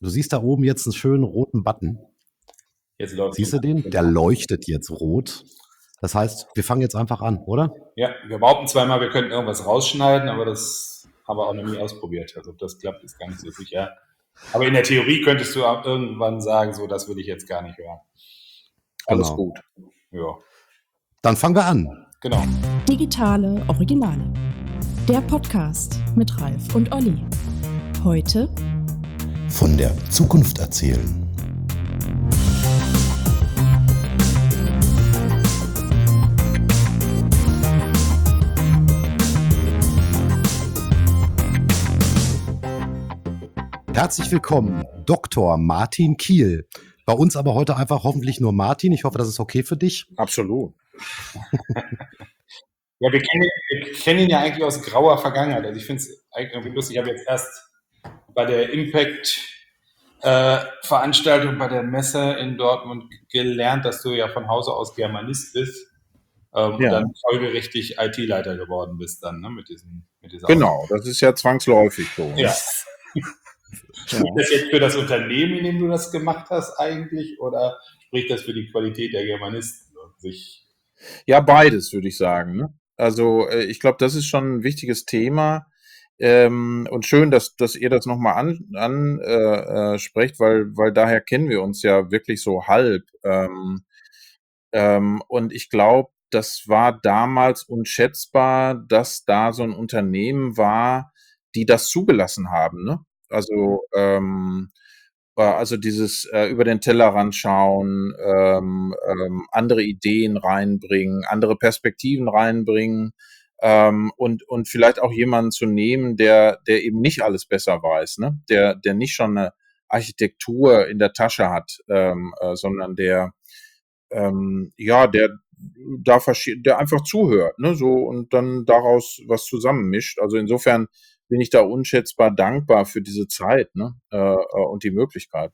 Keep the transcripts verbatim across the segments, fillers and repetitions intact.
Du siehst da oben jetzt einen schönen roten Button. Jetzt läuft Siehst du den? Der leuchtet jetzt rot. Das heißt, wir fangen jetzt einfach an, oder? Ja, wir behaupten zweimal, wir könnten irgendwas rausschneiden, aber das haben wir auch noch nie ausprobiert. Also ob das klappt, ist gar nicht so sicher. Aber in der Theorie könntest du auch irgendwann sagen, so, das will ich jetzt gar nicht hören. Alles Genau. gut. Ja, Dann fangen wir an. genau. Digitale Originale. Der Podcast mit Ralf und Olli. Heute Von der Zukunft erzählen. Herzlich willkommen, Doktor Martin Kiel. Bei uns aber heute einfach hoffentlich nur Martin. Ich hoffe, das ist okay für dich. Absolut. Ja, wir kennen, wir kennen ihn ja eigentlich aus grauer Vergangenheit. Also ich finde es eigentlich irgendwie lustig. Ich habe jetzt erst bei der Impact-Veranstaltung, äh, bei der Messe in Dortmund gelernt, dass du ja von Hause aus Germanist bist ähm, ja. und dann folgerichtig I T-Leiter geworden bist dann, ne, mit diesem, mit dieser Genau, Ausbildung. Das ist ja zwangsläufig so. Ja. Spricht das jetzt für das Unternehmen, in dem du das gemacht hast eigentlich, oder spricht das für die Qualität der Germanisten und sich? Ja, beides würde ich sagen. Ne? Also äh, ich glaube, das ist schon ein wichtiges Thema ähm, und schön, dass, dass ihr das nochmal ansprecht, an, äh, äh, weil, weil daher kennen wir uns ja wirklich so halb. Ähm, ähm, und ich glaube, das war damals unschätzbar, dass da so ein Unternehmen war, die das zugelassen haben, ne? Also, ähm, also dieses äh, über den Tellerrand schauen, ähm, ähm, andere Ideen reinbringen, andere Perspektiven reinbringen ähm, und und vielleicht auch jemanden zu nehmen, der der eben nicht alles besser weiß, ne? Der der nicht schon eine Architektur in der Tasche hat, ähm, äh, sondern der ähm, ja der da verschi- der einfach zuhört, ne? So und dann daraus was zusammenmischt. Also insofern bin ich da unschätzbar dankbar für diese Zeit, ne? Äh, und die Möglichkeit.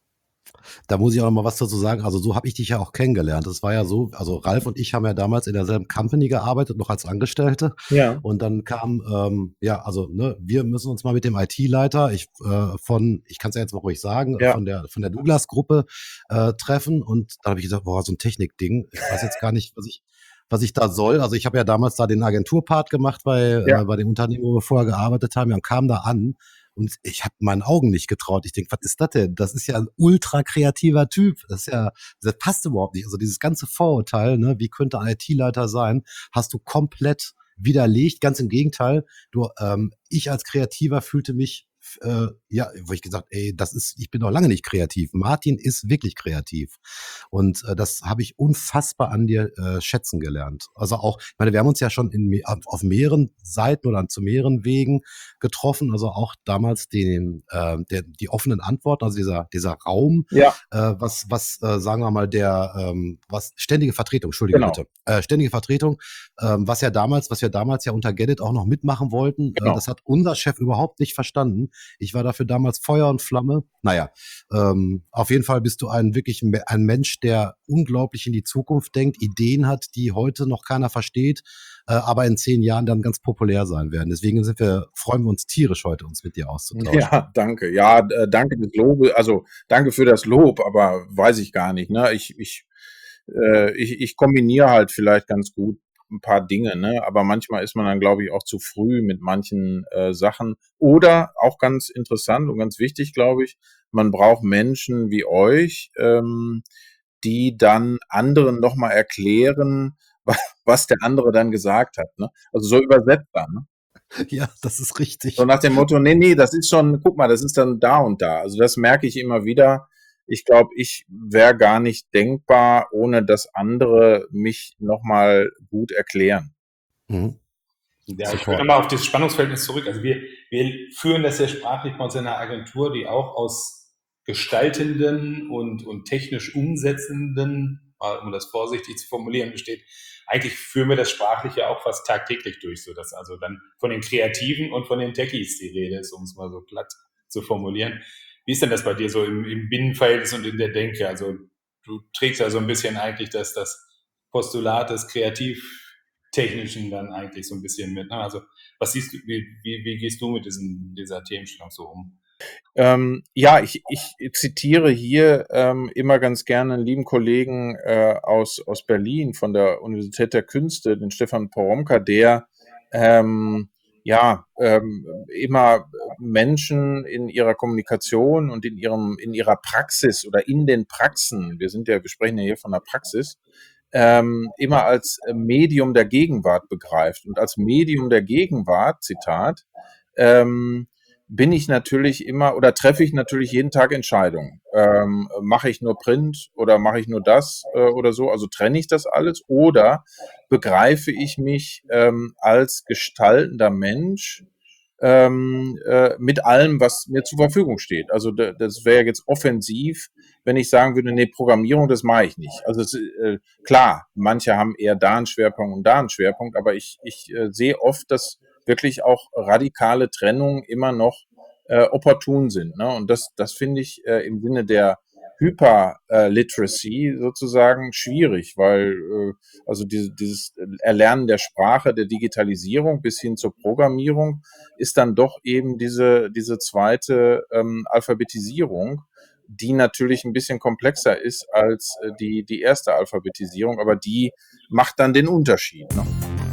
Da muss ich auch noch mal was dazu sagen. Also so habe ich dich ja auch kennengelernt. Das war ja so, also Ralf und ich haben ja damals in derselben Company gearbeitet, noch als Angestellte. Ja. Und dann kam, ähm, ja, also ne, wir müssen uns mal mit dem I T-Leiter ich, äh, von, ich kann es ja jetzt mal ruhig sagen, Ja. von der von der Douglas-Gruppe äh, treffen. Und da habe ich gesagt, boah, so ein Technikding. Ich weiß jetzt gar nicht, was ich was ich da soll. Also ich habe ja damals da den Agenturpart gemacht bei, Ja. äh, bei dem Unternehmen, wo wir vorher gearbeitet haben. Und kam da an und ich habe meinen Augen nicht getraut. Ich denke, was ist das denn? Das ist ja ein ultra kreativer Typ. Das ist ja, das passt überhaupt nicht. Also dieses ganze Vorurteil, ne, wie könnte ein I T-Leiter sein, hast du komplett widerlegt. Ganz im Gegenteil. Du, ähm, ich als Kreativer fühlte mich äh, ja, wo ich gesagt, ey, das ist, ich bin noch lange nicht kreativ. Martin ist wirklich kreativ. Und äh, das habe ich unfassbar an dir äh, schätzen gelernt. Also auch, ich meine, wir haben uns ja schon in, auf, auf mehreren Seiten oder zu mehreren Wegen getroffen. Also auch damals den, äh, der, die offenen Antworten, also dieser, dieser Raum, Ja. äh, was, was äh, sagen wir mal, der, ähm, was ständige Vertretung, Entschuldige Genau. bitte, äh, ständige Vertretung, ähm, was ja damals, was wir damals ja unter Get It auch noch mitmachen wollten, Genau. äh, das hat unser Chef überhaupt nicht verstanden. Ich war dafür damals Feuer und Flamme. Naja, ähm, auf jeden Fall bist du ein wirklich ein Mensch, der unglaublich in die Zukunft denkt, Ideen hat, die heute noch keiner versteht, äh, aber in zehn Jahren dann ganz populär sein werden. Deswegen sind wir, freuen wir uns tierisch heute, uns mit dir auszutauschen. Ja, danke. Ja, äh, danke des Lobes, also danke für das Lob, aber weiß ich gar nicht. Ne? Ich, ich, äh, ich, ich kombiniere halt vielleicht ganz gut ein paar Dinge, ne? Aber manchmal ist man dann, glaube ich, auch zu früh mit manchen äh, Sachen. Oder auch ganz interessant und ganz wichtig, glaube ich, man braucht Menschen wie euch, ähm, die dann anderen nochmal erklären, was der andere dann gesagt hat. Ne? Also so übersetzbar. Ne? Ja, das ist richtig. So nach dem Motto, nee, nee, das ist schon, guck mal, das ist dann da und da. Also das merke ich immer wieder. Ich glaube, ich wäre gar nicht denkbar, ohne dass andere mich nochmal gut erklären. Mhm. Ja, ich würde nochmal auf dieses Spannungsverhältnis zurück. Also wir, wir führen das ja sprachlich bei uns in einer Agentur, die auch aus gestaltenden und, und technisch umsetzenden, um das vorsichtig zu formulieren, besteht. Eigentlich führen wir das sprachlich ja auch fast tagtäglich durch, so dass also dann von den Kreativen und von den Techies die Rede ist, um es mal so platt zu formulieren. Wie ist denn das bei dir so im, im Binnenverhältnis und in der Denke? Also du trägst ja so ein bisschen eigentlich das, das Postulat des Kreativtechnischen dann eigentlich so ein bisschen mit. Ne? Also was siehst du, wie, wie, wie gehst du mit diesen, dieser Themenstellung so um? Ähm, ja, ich, ich zitiere hier ähm, immer ganz gerne einen lieben Kollegen äh, aus, aus Berlin von der Universität der Künste, den Stefan Poromka, der ähm, ja ähm, immer Menschen in ihrer Kommunikation und in ihrem in ihrer Praxis oder in den Praxen, wir sind ja, wir sprechen ja hier von der Praxis, ähm, immer als Medium der Gegenwart begreift. Und als Medium der Gegenwart, Zitat, ähm, bin ich natürlich immer oder treffe ich natürlich jeden Tag Entscheidungen. Ähm, mache ich nur Print oder mache ich nur das äh, oder so? Also trenne ich das alles oder begreife ich mich ähm, als gestaltender Mensch ähm, äh, mit allem, was mir zur Verfügung steht? Also da, das wäre jetzt offensiv, wenn ich sagen würde, nee, Programmierung, das mache ich nicht. Also es, äh, klar, manche haben eher da einen Schwerpunkt und da einen Schwerpunkt, aber ich, ich äh, sehe oft, dass wirklich auch radikale Trennungen immer noch äh, opportun sind. Ne? Und das, das finde ich äh, im Sinne der Hyper-Literacy sozusagen schwierig, weil äh, also diese, dieses Erlernen der Sprache, der Digitalisierung bis hin zur Programmierung ist dann doch eben diese, diese zweite ähm, Alphabetisierung, die natürlich ein bisschen komplexer ist als äh, die, die erste Alphabetisierung, aber die macht dann den Unterschied. Ne?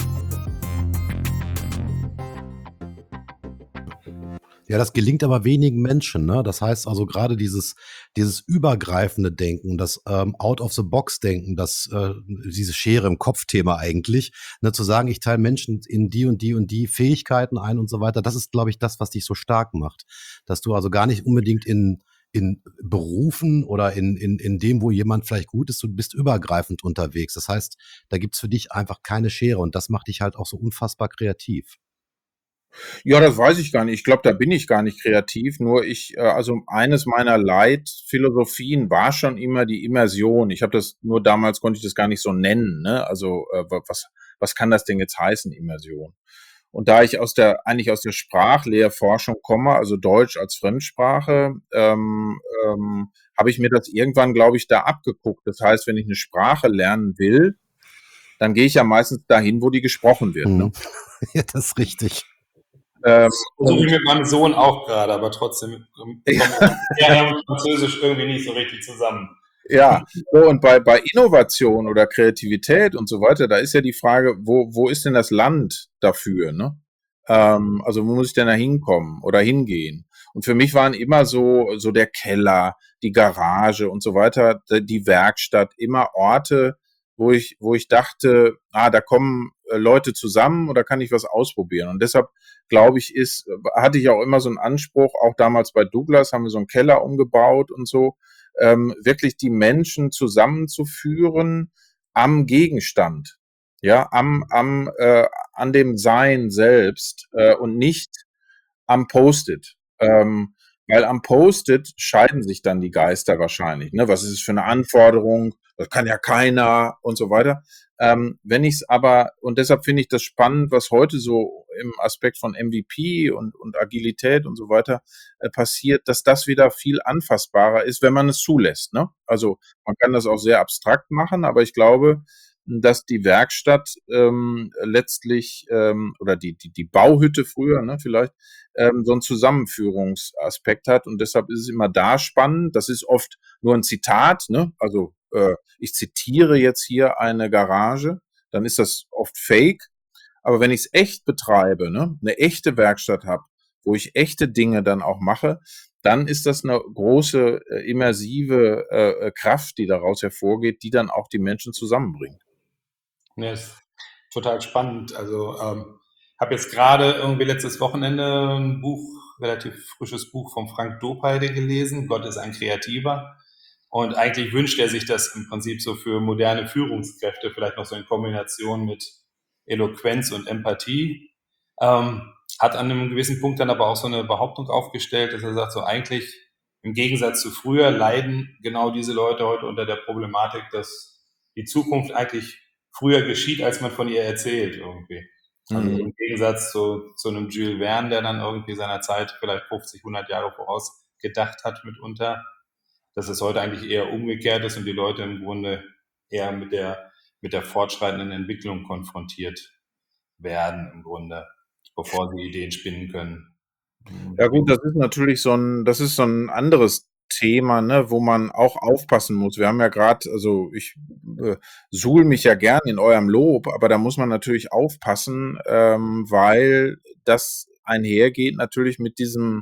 Ja, das gelingt aber wenigen Menschen, ne? Das heißt also gerade dieses dieses übergreifende Denken, das ähm, Out-of-the-Box-Denken, das äh, diese Schere im Kopf-Thema eigentlich, ne, zu sagen, ich teile Menschen in die und die und die Fähigkeiten ein und so weiter, das ist, glaube ich, das, was dich so stark macht. Dass du also gar nicht unbedingt in in Berufen oder in in in dem, wo jemand vielleicht gut ist, du bist übergreifend unterwegs. Das heißt, da gibt's für dich einfach keine Schere und das macht dich halt auch so unfassbar kreativ. Ja, das weiß ich gar nicht. Ich glaube, da bin ich gar nicht kreativ. Nur ich, äh, also eines meiner Leitphilosophien war schon immer die Immersion. Ich habe das nur damals konnte ich das gar nicht so nennen. Ne? Also äh, wa- was was kann das denn jetzt heißen, Immersion? Und da ich aus der eigentlich aus der Sprachlehrforschung komme, also Deutsch als Fremdsprache, ähm, ähm, habe ich mir das irgendwann, glaube ich, da abgeguckt. Das heißt, wenn ich eine Sprache lernen will, dann gehe ich ja meistens dahin, wo die gesprochen wird. Ne? Mhm. Ja, das ist richtig. Ähm, Versuche und ich mit meinem Sohn auch gerade, aber trotzdem ähm, kommen er und Französisch irgendwie nicht so richtig zusammen. Ja, so und bei, bei Innovation oder Kreativität und so weiter, da ist ja die Frage, wo, wo ist denn das Land dafür, ne? Ähm, also wo muss ich denn da hinkommen oder hingehen? Und für mich waren immer so, so der Keller, die Garage und so weiter, die Werkstatt, immer Orte, wo ich, wo ich dachte, ah, da kommen äh, Leute zusammen oder kann ich was ausprobieren? Und deshalb glaube ich, ist, hatte ich auch immer so einen Anspruch, auch damals bei Douglas haben wir so einen Keller umgebaut und so, ähm, wirklich die Menschen zusammenzuführen am Gegenstand, ja, am, am, äh, an dem Sein selbst äh, und nicht am Post-it. Ähm, weil am Post-it scheiden sich dann die Geister wahrscheinlich. Ne? Was ist es für eine Anforderung? Das kann ja keiner und so weiter. Ähm, wenn ich es aber, und deshalb finde ich das spannend, was heute so im Aspekt von M V P und, und Agilität und so weiter äh, passiert, dass das wieder viel anfassbarer ist, wenn man es zulässt. Ne? Also man kann das auch sehr abstrakt machen, aber ich glaube, dass die Werkstatt ähm, letztlich ähm, oder die, die, die Bauhütte früher, ne, vielleicht, ähm, so einen Zusammenführungsaspekt hat. Und deshalb ist es immer da spannend. Das ist oft nur ein Zitat, ne? Also äh, ich zitiere jetzt hier eine Garage, dann ist das oft fake. Aber wenn ich es echt betreibe, ne, eine echte Werkstatt habe, wo ich echte Dinge dann auch mache, dann ist das eine große äh, immersive äh, Kraft, die daraus hervorgeht, die dann auch die Menschen zusammenbringt. Ja, ist total spannend. Also ähm, habe jetzt gerade irgendwie letztes Wochenende ein Buch, relativ frisches Buch von Frank Dopeide gelesen, Gott ist ein Kreativer. Und eigentlich wünscht er sich das im Prinzip so für moderne Führungskräfte, vielleicht noch so in Kombination mit Eloquenz und Empathie. Ähm, hat an einem gewissen Punkt dann aber auch so eine Behauptung aufgestellt, dass er sagt, so eigentlich im Gegensatz zu früher leiden genau diese Leute heute unter der Problematik, dass die Zukunft eigentlich früher geschieht, als man von ihr erzählt irgendwie. Also Mhm. im Gegensatz zu, zu einem Jules Verne, der dann irgendwie seiner Zeit vielleicht fünfzig, hundert Jahre voraus gedacht hat mitunter, dass es heute eigentlich eher umgekehrt ist und die Leute im Grunde eher mit der, mit der fortschreitenden Entwicklung konfrontiert werden im Grunde, bevor sie Ideen spinnen können. Ja gut, das ist natürlich so ein, das ist so ein anderes Thema, ne, wo man auch aufpassen muss. Wir haben ja gerade, also ich äh, suhl mich ja gern in eurem Lob, aber da muss man natürlich aufpassen, ähm, weil das einhergeht natürlich mit diesem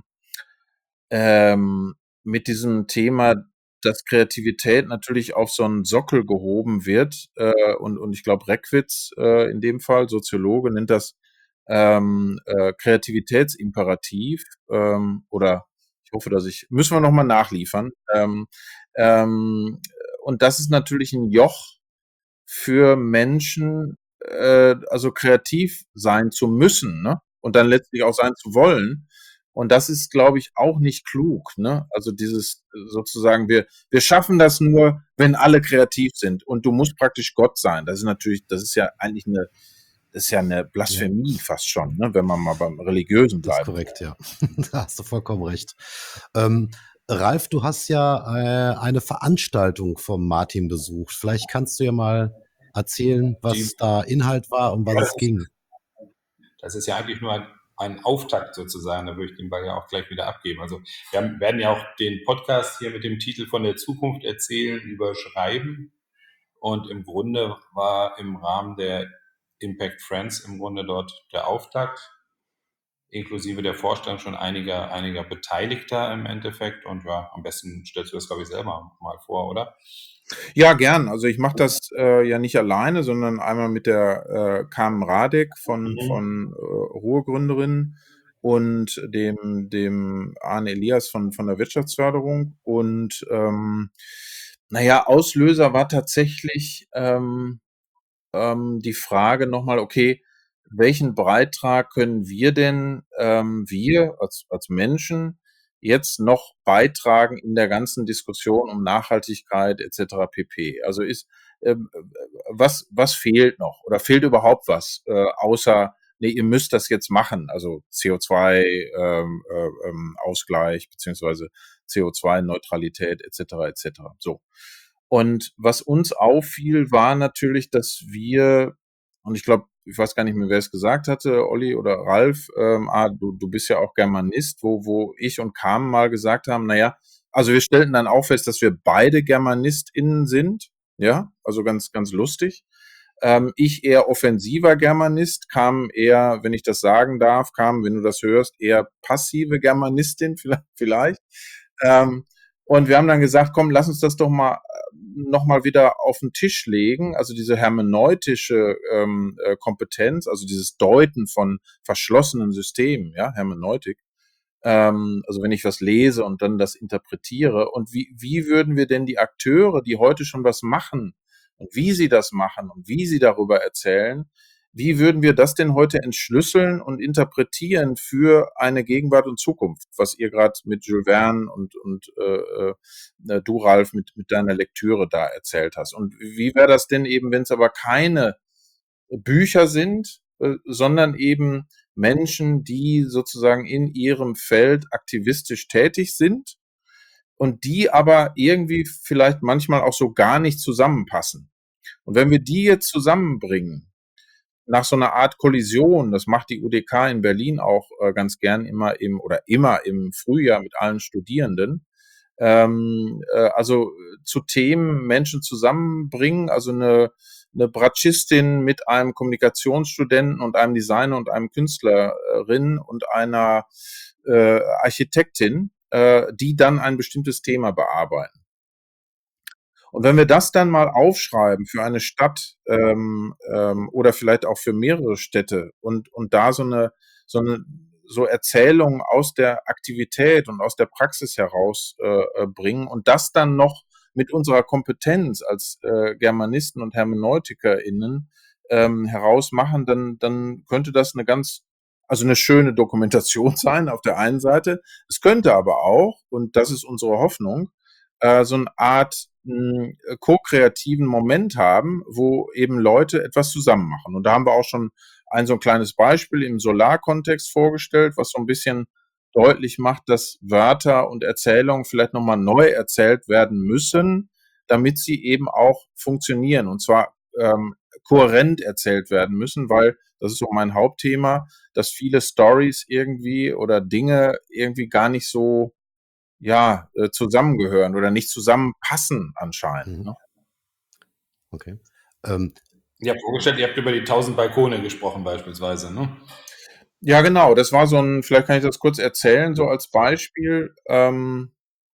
ähm, mit diesem Thema, dass Kreativität natürlich auf so einen Sockel gehoben wird. Äh, und, und ich glaube, Reckwitz äh, in dem Fall, Soziologe, nennt das ähm, äh, Kreativitätsimperativ. Ähm, oder ich hoffe, dass ich, müssen wir nochmal nachliefern. Ähm, ähm, und das ist natürlich ein Joch für Menschen, äh, also kreativ sein zu müssen, ne? Und dann letztlich auch sein zu wollen. Und das ist, glaube ich, auch nicht klug, ne? Also dieses äh, sozusagen, wir, wir schaffen das nur, wenn alle kreativ sind. Und du musst praktisch Gott sein. Das ist natürlich, das ist ja eigentlich eine, das ist ja eine Ja, Blasphemie fast schon, ne? Wenn man mal beim Religiösen das ist bleibt. korrekt, ja. Da hast du vollkommen recht. Ähm, Ralf, du hast ja äh, eine Veranstaltung vom Martin besucht. Vielleicht kannst du ja mal erzählen, was Die, da Inhalt war, um was ja, es das ist, ging. das ist ja eigentlich nur ein, ein Auftakt sozusagen, da würde ich den Ball ja auch gleich wieder abgeben. Also wir haben, werden ja auch den Podcast hier mit dem Titel von der Zukunft erzählen überschreiben. Und im Grunde war im Rahmen der Impact Friends im Grunde dort der Auftakt, inklusive der Vorstellung schon einiger, einiger Beteiligter im Endeffekt. Und ja, am besten stellst du das, glaube ich, selber mal vor, oder? Ja, gern. Also ich mache das äh, ja nicht alleine, sondern einmal mit der äh, Carmen Radek von, Mhm. von äh, Ruhr-Gründerin und dem, dem Arne Elias von, von der Wirtschaftsförderung. Und ähm, naja, Auslöser war tatsächlich ähm, ähm, die Frage nochmal, okay, welchen Beitrag können wir denn, ähm, wir als, als Menschen, jetzt noch beitragen in der ganzen Diskussion um Nachhaltigkeit et cetera pp. Also ist, ähm, was, was fehlt noch? Oder fehlt überhaupt was, äh, außer, nee, ihr müsst das jetzt machen, also C O zwei ähm, äh, ähm, Ausgleich beziehungsweise C O zwei Neutralität et cetera et cetera. So. Und was uns auffiel, war natürlich, dass wir, und ich glaube, ich weiß gar nicht mehr, wer es gesagt hatte, Olli oder Ralf, ähm, ah, du, du bist ja auch Germanist, wo, wo ich und Carmen mal gesagt haben, naja, also wir stellten dann auch fest, dass wir beide GermanistInnen sind, ja, also ganz, ganz lustig. Ähm, ich eher offensiver Germanist, Carmen eher, wenn ich das sagen darf, Carmen, wenn du das hörst, eher passive Germanistin vielleicht. Ähm, und wir haben dann gesagt, komm, lass uns das doch mal nochmal wieder auf den Tisch legen, also diese hermeneutische ähm, äh, Kompetenz, also dieses Deuten von verschlossenen Systemen, ja, Hermeneutik, ähm, also wenn ich was lese und dann das interpretiere, und wie, wie würden wir denn die Akteure, die heute schon was machen und wie sie das machen und wie sie darüber erzählen, wie würden wir das denn heute entschlüsseln und interpretieren für eine Gegenwart und Zukunft, was ihr gerade mit Jules Verne und, und äh, äh, du, Ralf, mit, mit deiner Lektüre da erzählt hast. Und wie wäre das denn eben, wenn es aber keine Bücher sind, äh, sondern eben Menschen, die sozusagen in ihrem Feld aktivistisch tätig sind und die aber irgendwie vielleicht manchmal auch so gar nicht zusammenpassen. Und wenn wir die jetzt zusammenbringen, nach so einer Art Kollision, das macht die U D K in Berlin auch äh, ganz gern immer im oder immer im Frühjahr mit allen Studierenden, ähm, äh, also zu Themen Menschen zusammenbringen, also eine, eine Bratschistin mit einem Kommunikationsstudenten und einem Designer und einem Künstlerin und einer äh, Architektin, äh, die dann ein bestimmtes Thema bearbeiten. Und wenn wir das dann mal aufschreiben für eine Stadt ähm, ähm, oder vielleicht auch für mehrere Städte und, und da so eine, so eine so Erzählungen aus der Aktivität und aus der Praxis heraus äh, bringen und das dann noch mit unserer Kompetenz als äh, Germanisten und HermeneutikerInnen ähm, herausmachen, dann, dann könnte das eine ganz, also eine schöne Dokumentation sein auf der einen Seite. Es könnte aber auch, und das ist unsere Hoffnung, äh, so eine Art mh, ko-kreativen Moment haben, wo eben Leute etwas zusammen machen. Und da haben wir auch schon ein so ein kleines Beispiel im Solarkontext vorgestellt, was so ein bisschen deutlich macht, dass Wörter und Erzählungen vielleicht nochmal neu erzählt werden müssen, damit sie eben auch funktionieren. Und zwar ähm, kohärent erzählt werden müssen, weil Das ist so mein Hauptthema, dass viele Stories irgendwie oder Dinge irgendwie gar nicht so, ja, äh, zusammengehören oder nicht zusammenpassen anscheinend. Mhm. Ne? Okay. Ähm, Ich habe vorgestellt, ihr habt über die tausend Balkone gesprochen beispielsweise, ne? Ja, genau. Das war so ein, vielleicht kann ich das kurz erzählen, so als Beispiel. Ähm,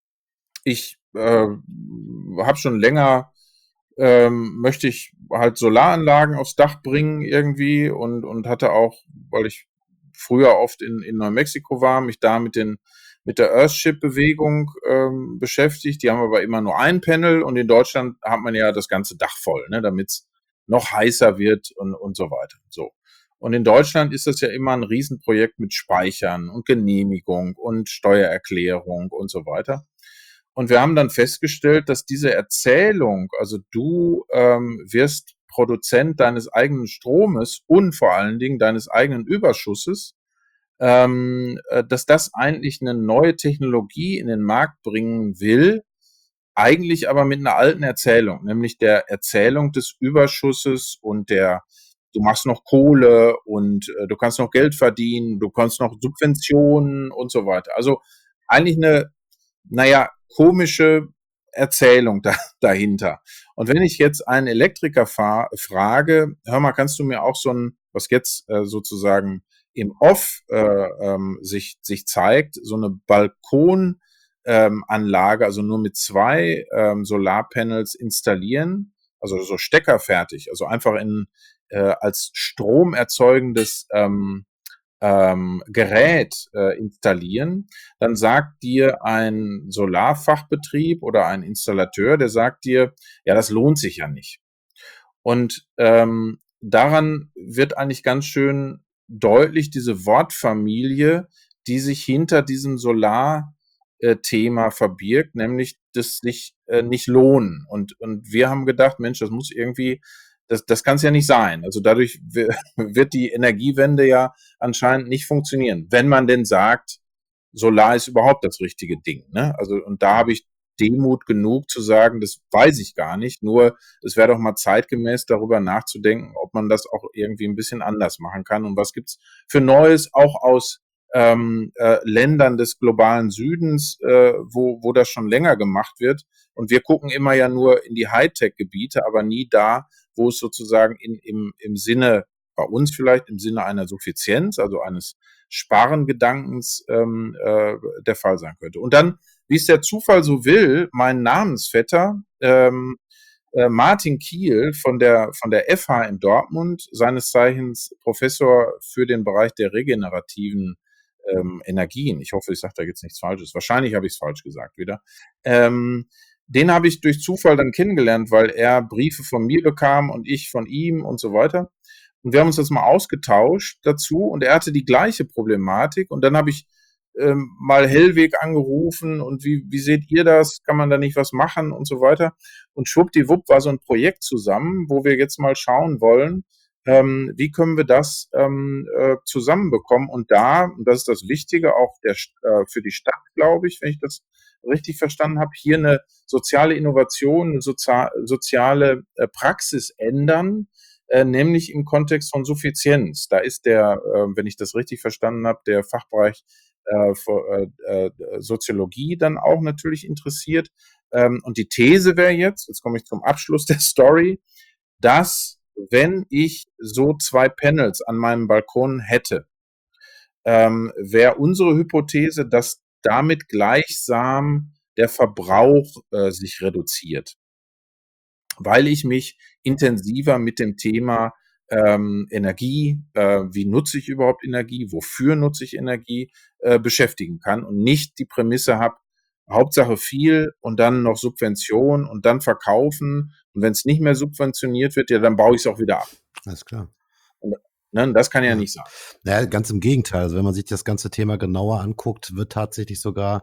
ich äh, habe schon länger, ähm, möchte ich halt Solaranlagen aufs Dach bringen irgendwie und, und hatte auch, weil ich früher oft in, in Neumexiko war, mich da mit den mit der Earthship-Bewegung ähm, beschäftigt. Die haben aber immer nur ein Panel und in Deutschland hat man ja das ganze Dach voll, ne, damit es noch heißer wird und, und so weiter. So. Und in Deutschland ist das ja immer ein Riesenprojekt mit Speichern und Genehmigung und Steuererklärung und so weiter. Und wir haben dann festgestellt, dass diese Erzählung, also du ähm, wirst Produzent deines eigenen Stromes und vor allen Dingen deines eigenen Überschusses, ähm, äh, dass das eigentlich eine neue Technologie in den Markt bringen will, eigentlich aber mit einer alten Erzählung, nämlich der Erzählung des Überschusses und der, du machst noch Kohle und äh, du kannst noch Geld verdienen, du kannst noch Subventionen und so weiter. Also eigentlich eine, naja, komische Erzählung da, dahinter. Und wenn ich jetzt einen Elektriker fahr, frage, hör mal, kannst du mir auch so ein, was jetzt äh, sozusagen im Off äh, ähm, sich, sich zeigt, so eine Balkon ähm, Anlage, also nur mit zwei ähm, Solarpanels installieren, also so steckerfertig, also einfach in äh, als stromerzeugendes ähm, ähm, Gerät äh, installieren, dann sagt dir ein Solarfachbetrieb oder ein Installateur, der sagt dir, ja, das lohnt sich ja nicht. Und ähm, daran wird eigentlich ganz schön deutlich diese Wortfamilie, die sich hinter diesem Solar-Thema verbirgt, nämlich das sich äh, nicht lohnen. Und, und wir haben gedacht, Mensch, das muss irgendwie, das, das kann es ja nicht sein. Also dadurch wird die Energiewende ja anscheinend nicht funktionieren, wenn man denn sagt, Solar ist überhaupt das richtige Ding. Ne? Also, und da habe ich Demut genug zu sagen, das weiß ich gar nicht. Nur es wäre doch mal zeitgemäß, darüber nachzudenken, ob man das auch irgendwie ein bisschen anders machen kann. Und was gibt's für Neues auch aus ähm, äh, Ländern des globalen Südens, äh, wo, wo das schon länger gemacht wird. Und wir gucken immer ja nur in die Hightech-Gebiete, aber nie da, wo es sozusagen in, im, im Sinne, bei uns vielleicht im Sinne einer Suffizienz, also eines Sparengedankens ähm, äh, der Fall sein könnte. Und dann, wie es der Zufall so will, mein Namensvetter ähm, äh, Martin Kiel von der von der F H in Dortmund, seines Zeichens Professor für den Bereich der regenerativen ähm, Energien. Ich hoffe, ich sage da jetzt nichts Falsches. Wahrscheinlich habe ich es falsch gesagt wieder. Ähm, den habe ich durch Zufall dann kennengelernt, weil er Briefe von mir bekam und ich von ihm und so weiter. Und wir haben uns das mal ausgetauscht dazu und er hatte die gleiche Problematik und dann habe ich ähm, mal Hellweg angerufen und wie, wie seht ihr das? Kann man da nicht was machen und so weiter? Und schwuppdiwupp war so ein Projekt zusammen, wo wir jetzt mal schauen wollen, ähm, wie können wir das ähm, äh, zusammenbekommen und da, und das ist das Wichtige auch der, äh, für die Stadt, glaube ich, wenn ich das richtig verstanden habe, hier eine soziale Innovation, eine sozial, soziale äh, Praxis ändern, äh, nämlich im Kontext von Suffizienz. Da ist der, äh, wenn ich das richtig verstanden habe, der Fachbereich äh, für, äh, Soziologie dann auch natürlich interessiert. Ähm, und die These wäre jetzt, jetzt komme ich zum Abschluss der Story, dass wenn ich so zwei Panels an meinem Balkon hätte, ähm, wäre unsere Hypothese, dass damit gleichsam der Verbrauch äh, sich reduziert, weil ich mich intensiver mit dem Thema ähm, Energie, äh, wie nutze ich überhaupt Energie, wofür nutze ich Energie, äh, beschäftigen kann und nicht die Prämisse habe, Hauptsache viel und dann noch Subvention und dann verkaufen und wenn es nicht mehr subventioniert wird, ja, dann baue ich es auch wieder ab. Alles klar. Und, ne, das kann ja, Ja. nicht sein. Naja, ganz im Gegenteil. Also wenn man sich das ganze Thema genauer anguckt, wird tatsächlich sogar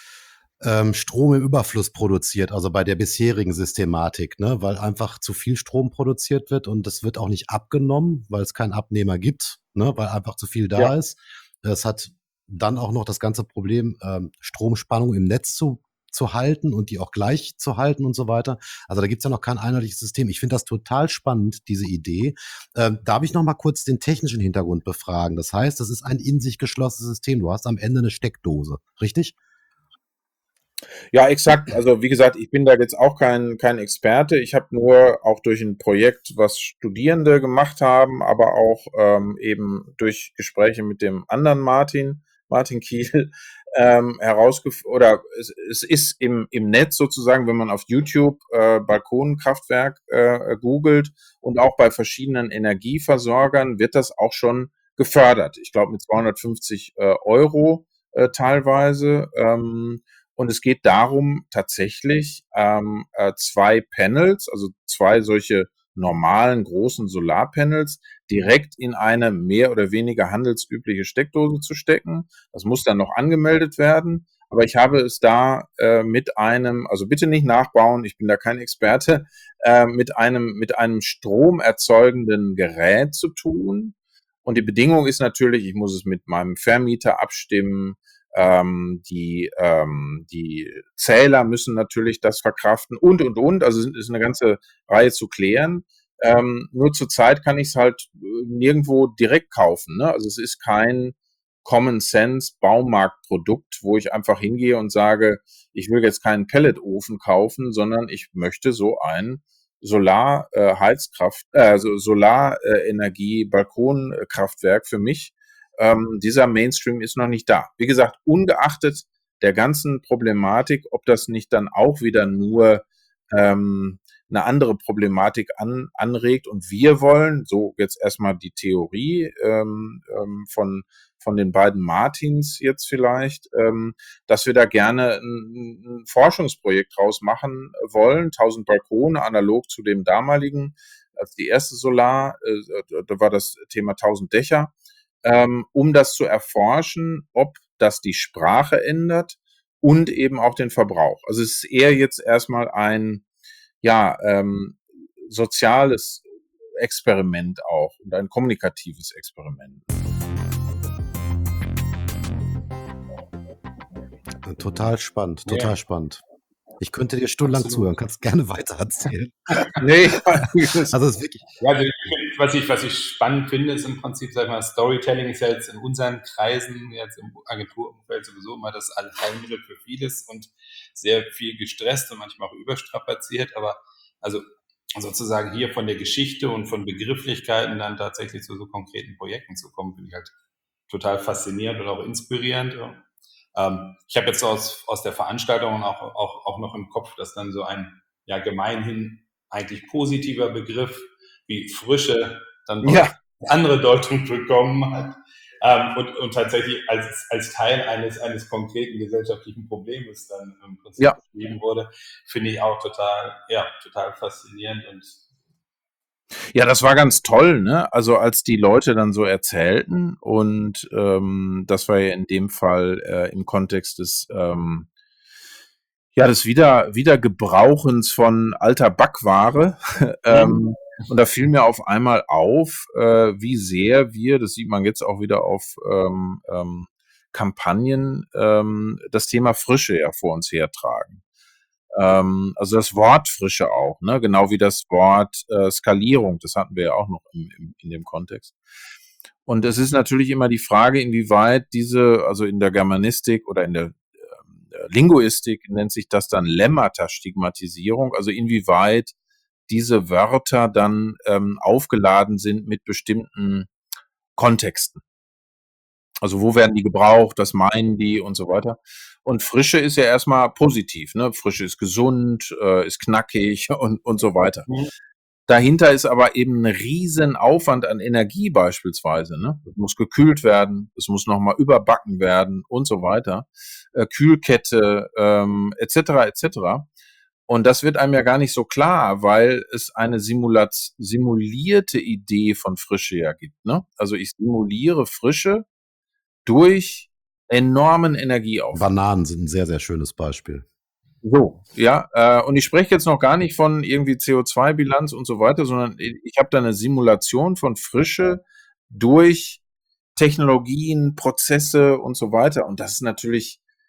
ähm, Strom im Überfluss produziert, also bei der bisherigen Systematik, ne? Weil einfach zu viel Strom produziert wird und das wird auch nicht abgenommen, weil es keinen Abnehmer gibt, ne? Weil einfach zu viel da Ja. ist. Das hat dann auch noch das ganze Problem, ähm, Stromspannung im Netz zu, zu halten und die auch gleich zu halten und so weiter. Also da gibt's ja noch kein einheitliches System. Ich finde das total spannend, diese Idee. Ähm, darf ich noch mal kurz den technischen Hintergrund befragen? Das heißt, das ist ein in sich geschlossenes System. Du hast am Ende eine Steckdose, richtig? Ja, exakt. Also wie gesagt, ich bin da jetzt auch kein, kein Experte. Ich habe nur auch durch ein Projekt, was Studierende gemacht haben, aber auch ähm, eben durch Gespräche mit dem anderen Martin, Martin Kiel, ähm, herausgefunden, oder es, es ist im, im Netz sozusagen, wenn man auf YouTube äh, Balkonkraftwerk äh, googelt und auch bei verschiedenen Energieversorgern wird das auch schon gefördert. Ich glaube mit zweihundertfünfzig äh, Euro äh, teilweise. Ähm, Und es geht darum, tatsächlich ähm, äh, zwei Panels, also zwei solche normalen großen Solarpanels, direkt in eine mehr oder weniger handelsübliche Steckdose zu stecken. Das muss dann noch angemeldet werden. Aber ich habe es da äh, mit einem, also bitte nicht nachbauen, ich bin da kein Experte, äh, mit einem, mit einem stromerzeugenden Gerät zu tun. Und die Bedingung ist natürlich, ich muss es mit meinem Vermieter abstimmen. Ähm, die, ähm, die Zähler müssen natürlich das verkraften und, und, und. Also es ist eine ganze Reihe zu klären. Ähm, nur zurzeit kann ich es halt nirgendwo direkt kaufen. Ne? Also es ist kein Common Sense Baumarktprodukt, wo ich einfach hingehe und sage, ich will jetzt keinen Pelletofen kaufen, sondern ich möchte so ein Solar äh, Heizkraft, äh, also Solarenergie Balkonkraftwerk für mich. Ähm, dieser Mainstream ist noch nicht da. Wie gesagt, ungeachtet der ganzen Problematik, ob das nicht dann auch wieder nur ähm, eine andere Problematik an, anregt. Und wir wollen, so jetzt erstmal die Theorie ähm, ähm, von, von den beiden Martins jetzt vielleicht, ähm, dass wir da gerne ein, ein Forschungsprojekt draus machen wollen. tausend Balkone, analog zu dem damaligen, als die erste Solar, äh, da war das Thema tausend Dächer. Ähm, um das zu erforschen, ob das die Sprache ändert und eben auch den Verbrauch. Also es ist eher jetzt erstmal ein ja, ähm, soziales Experiment auch und ein kommunikatives Experiment. Total spannend, total Ja. spannend. Ich könnte dir stundenlang Absolut. zuhören, kannst gerne weiter erzählen. Nee, Also es ist wirklich. Ja, also ich, was ich, was ich spannend finde, ist im Prinzip, sag ich mal, Storytelling ist ja jetzt in unseren Kreisen, jetzt im Agenturumfeld sowieso immer das Allheilmittel für vieles und sehr viel gestresst und manchmal auch überstrapaziert, aber also sozusagen hier von der Geschichte und von Begrifflichkeiten dann tatsächlich zu so konkreten Projekten zu kommen, finde ich halt total faszinierend und auch inspirierend. Ähm, ich habe jetzt aus, aus der Veranstaltung auch, auch, auch noch im Kopf, dass dann so ein ja gemeinhin eigentlich positiver Begriff wie Frische dann ja, eine andere Deutung bekommen hat ähm, und, und tatsächlich als, als Teil eines, eines konkreten gesellschaftlichen Problems dann im Prinzip ja. beschrieben wurde, finde ich auch total, ja, total faszinierend und Ja, das war ganz toll, ne? Also als die Leute dann so erzählten und ähm, das war ja in dem Fall äh, im Kontext des ähm, ja des Wieder Wiedergebrauchens von alter Backware. ähm, und da fiel mir auf einmal auf, äh, wie sehr wir, das sieht man jetzt auch wieder auf ähm, ähm, Kampagnen, ähm, das Thema Frische ja vor uns hertragen. Ähm, also das Wort Frische auch, ne? Genau wie das Wort äh, Skalierung, das hatten wir ja auch noch im, im, in dem Kontext. Und es ist natürlich immer die Frage, inwieweit diese, also in der Germanistik oder in der ähm, Linguistik nennt sich das dann Lemmata-Stigmatisierung, also inwieweit diese Wörter dann ähm, aufgeladen sind mit bestimmten Kontexten. Also wo werden die gebraucht, was meinen die und so weiter. Und Frische ist ja erstmal positiv, ne? Frische ist gesund, äh, ist knackig und, und so weiter. Mhm. Dahinter ist aber eben ein riesen Aufwand an Energie beispielsweise, ne? Es muss gekühlt werden, es muss nochmal überbacken werden und so weiter. Äh, Kühlkette, ähm, et cetera, et cetera. Und das wird einem ja gar nicht so klar, weil es eine Simulat simulierte Idee von Frische ja gibt, ne? Also ich simuliere Frische durch enormen Energieaufwand. Bananen sind ein sehr, sehr schönes Beispiel. So, ja, äh, und ich spreche jetzt noch gar nicht von irgendwie C O zwei Bilanz und so weiter, sondern ich habe da eine Simulation von Frische durch Technologien, Prozesse und so weiter. Und das ist natürlich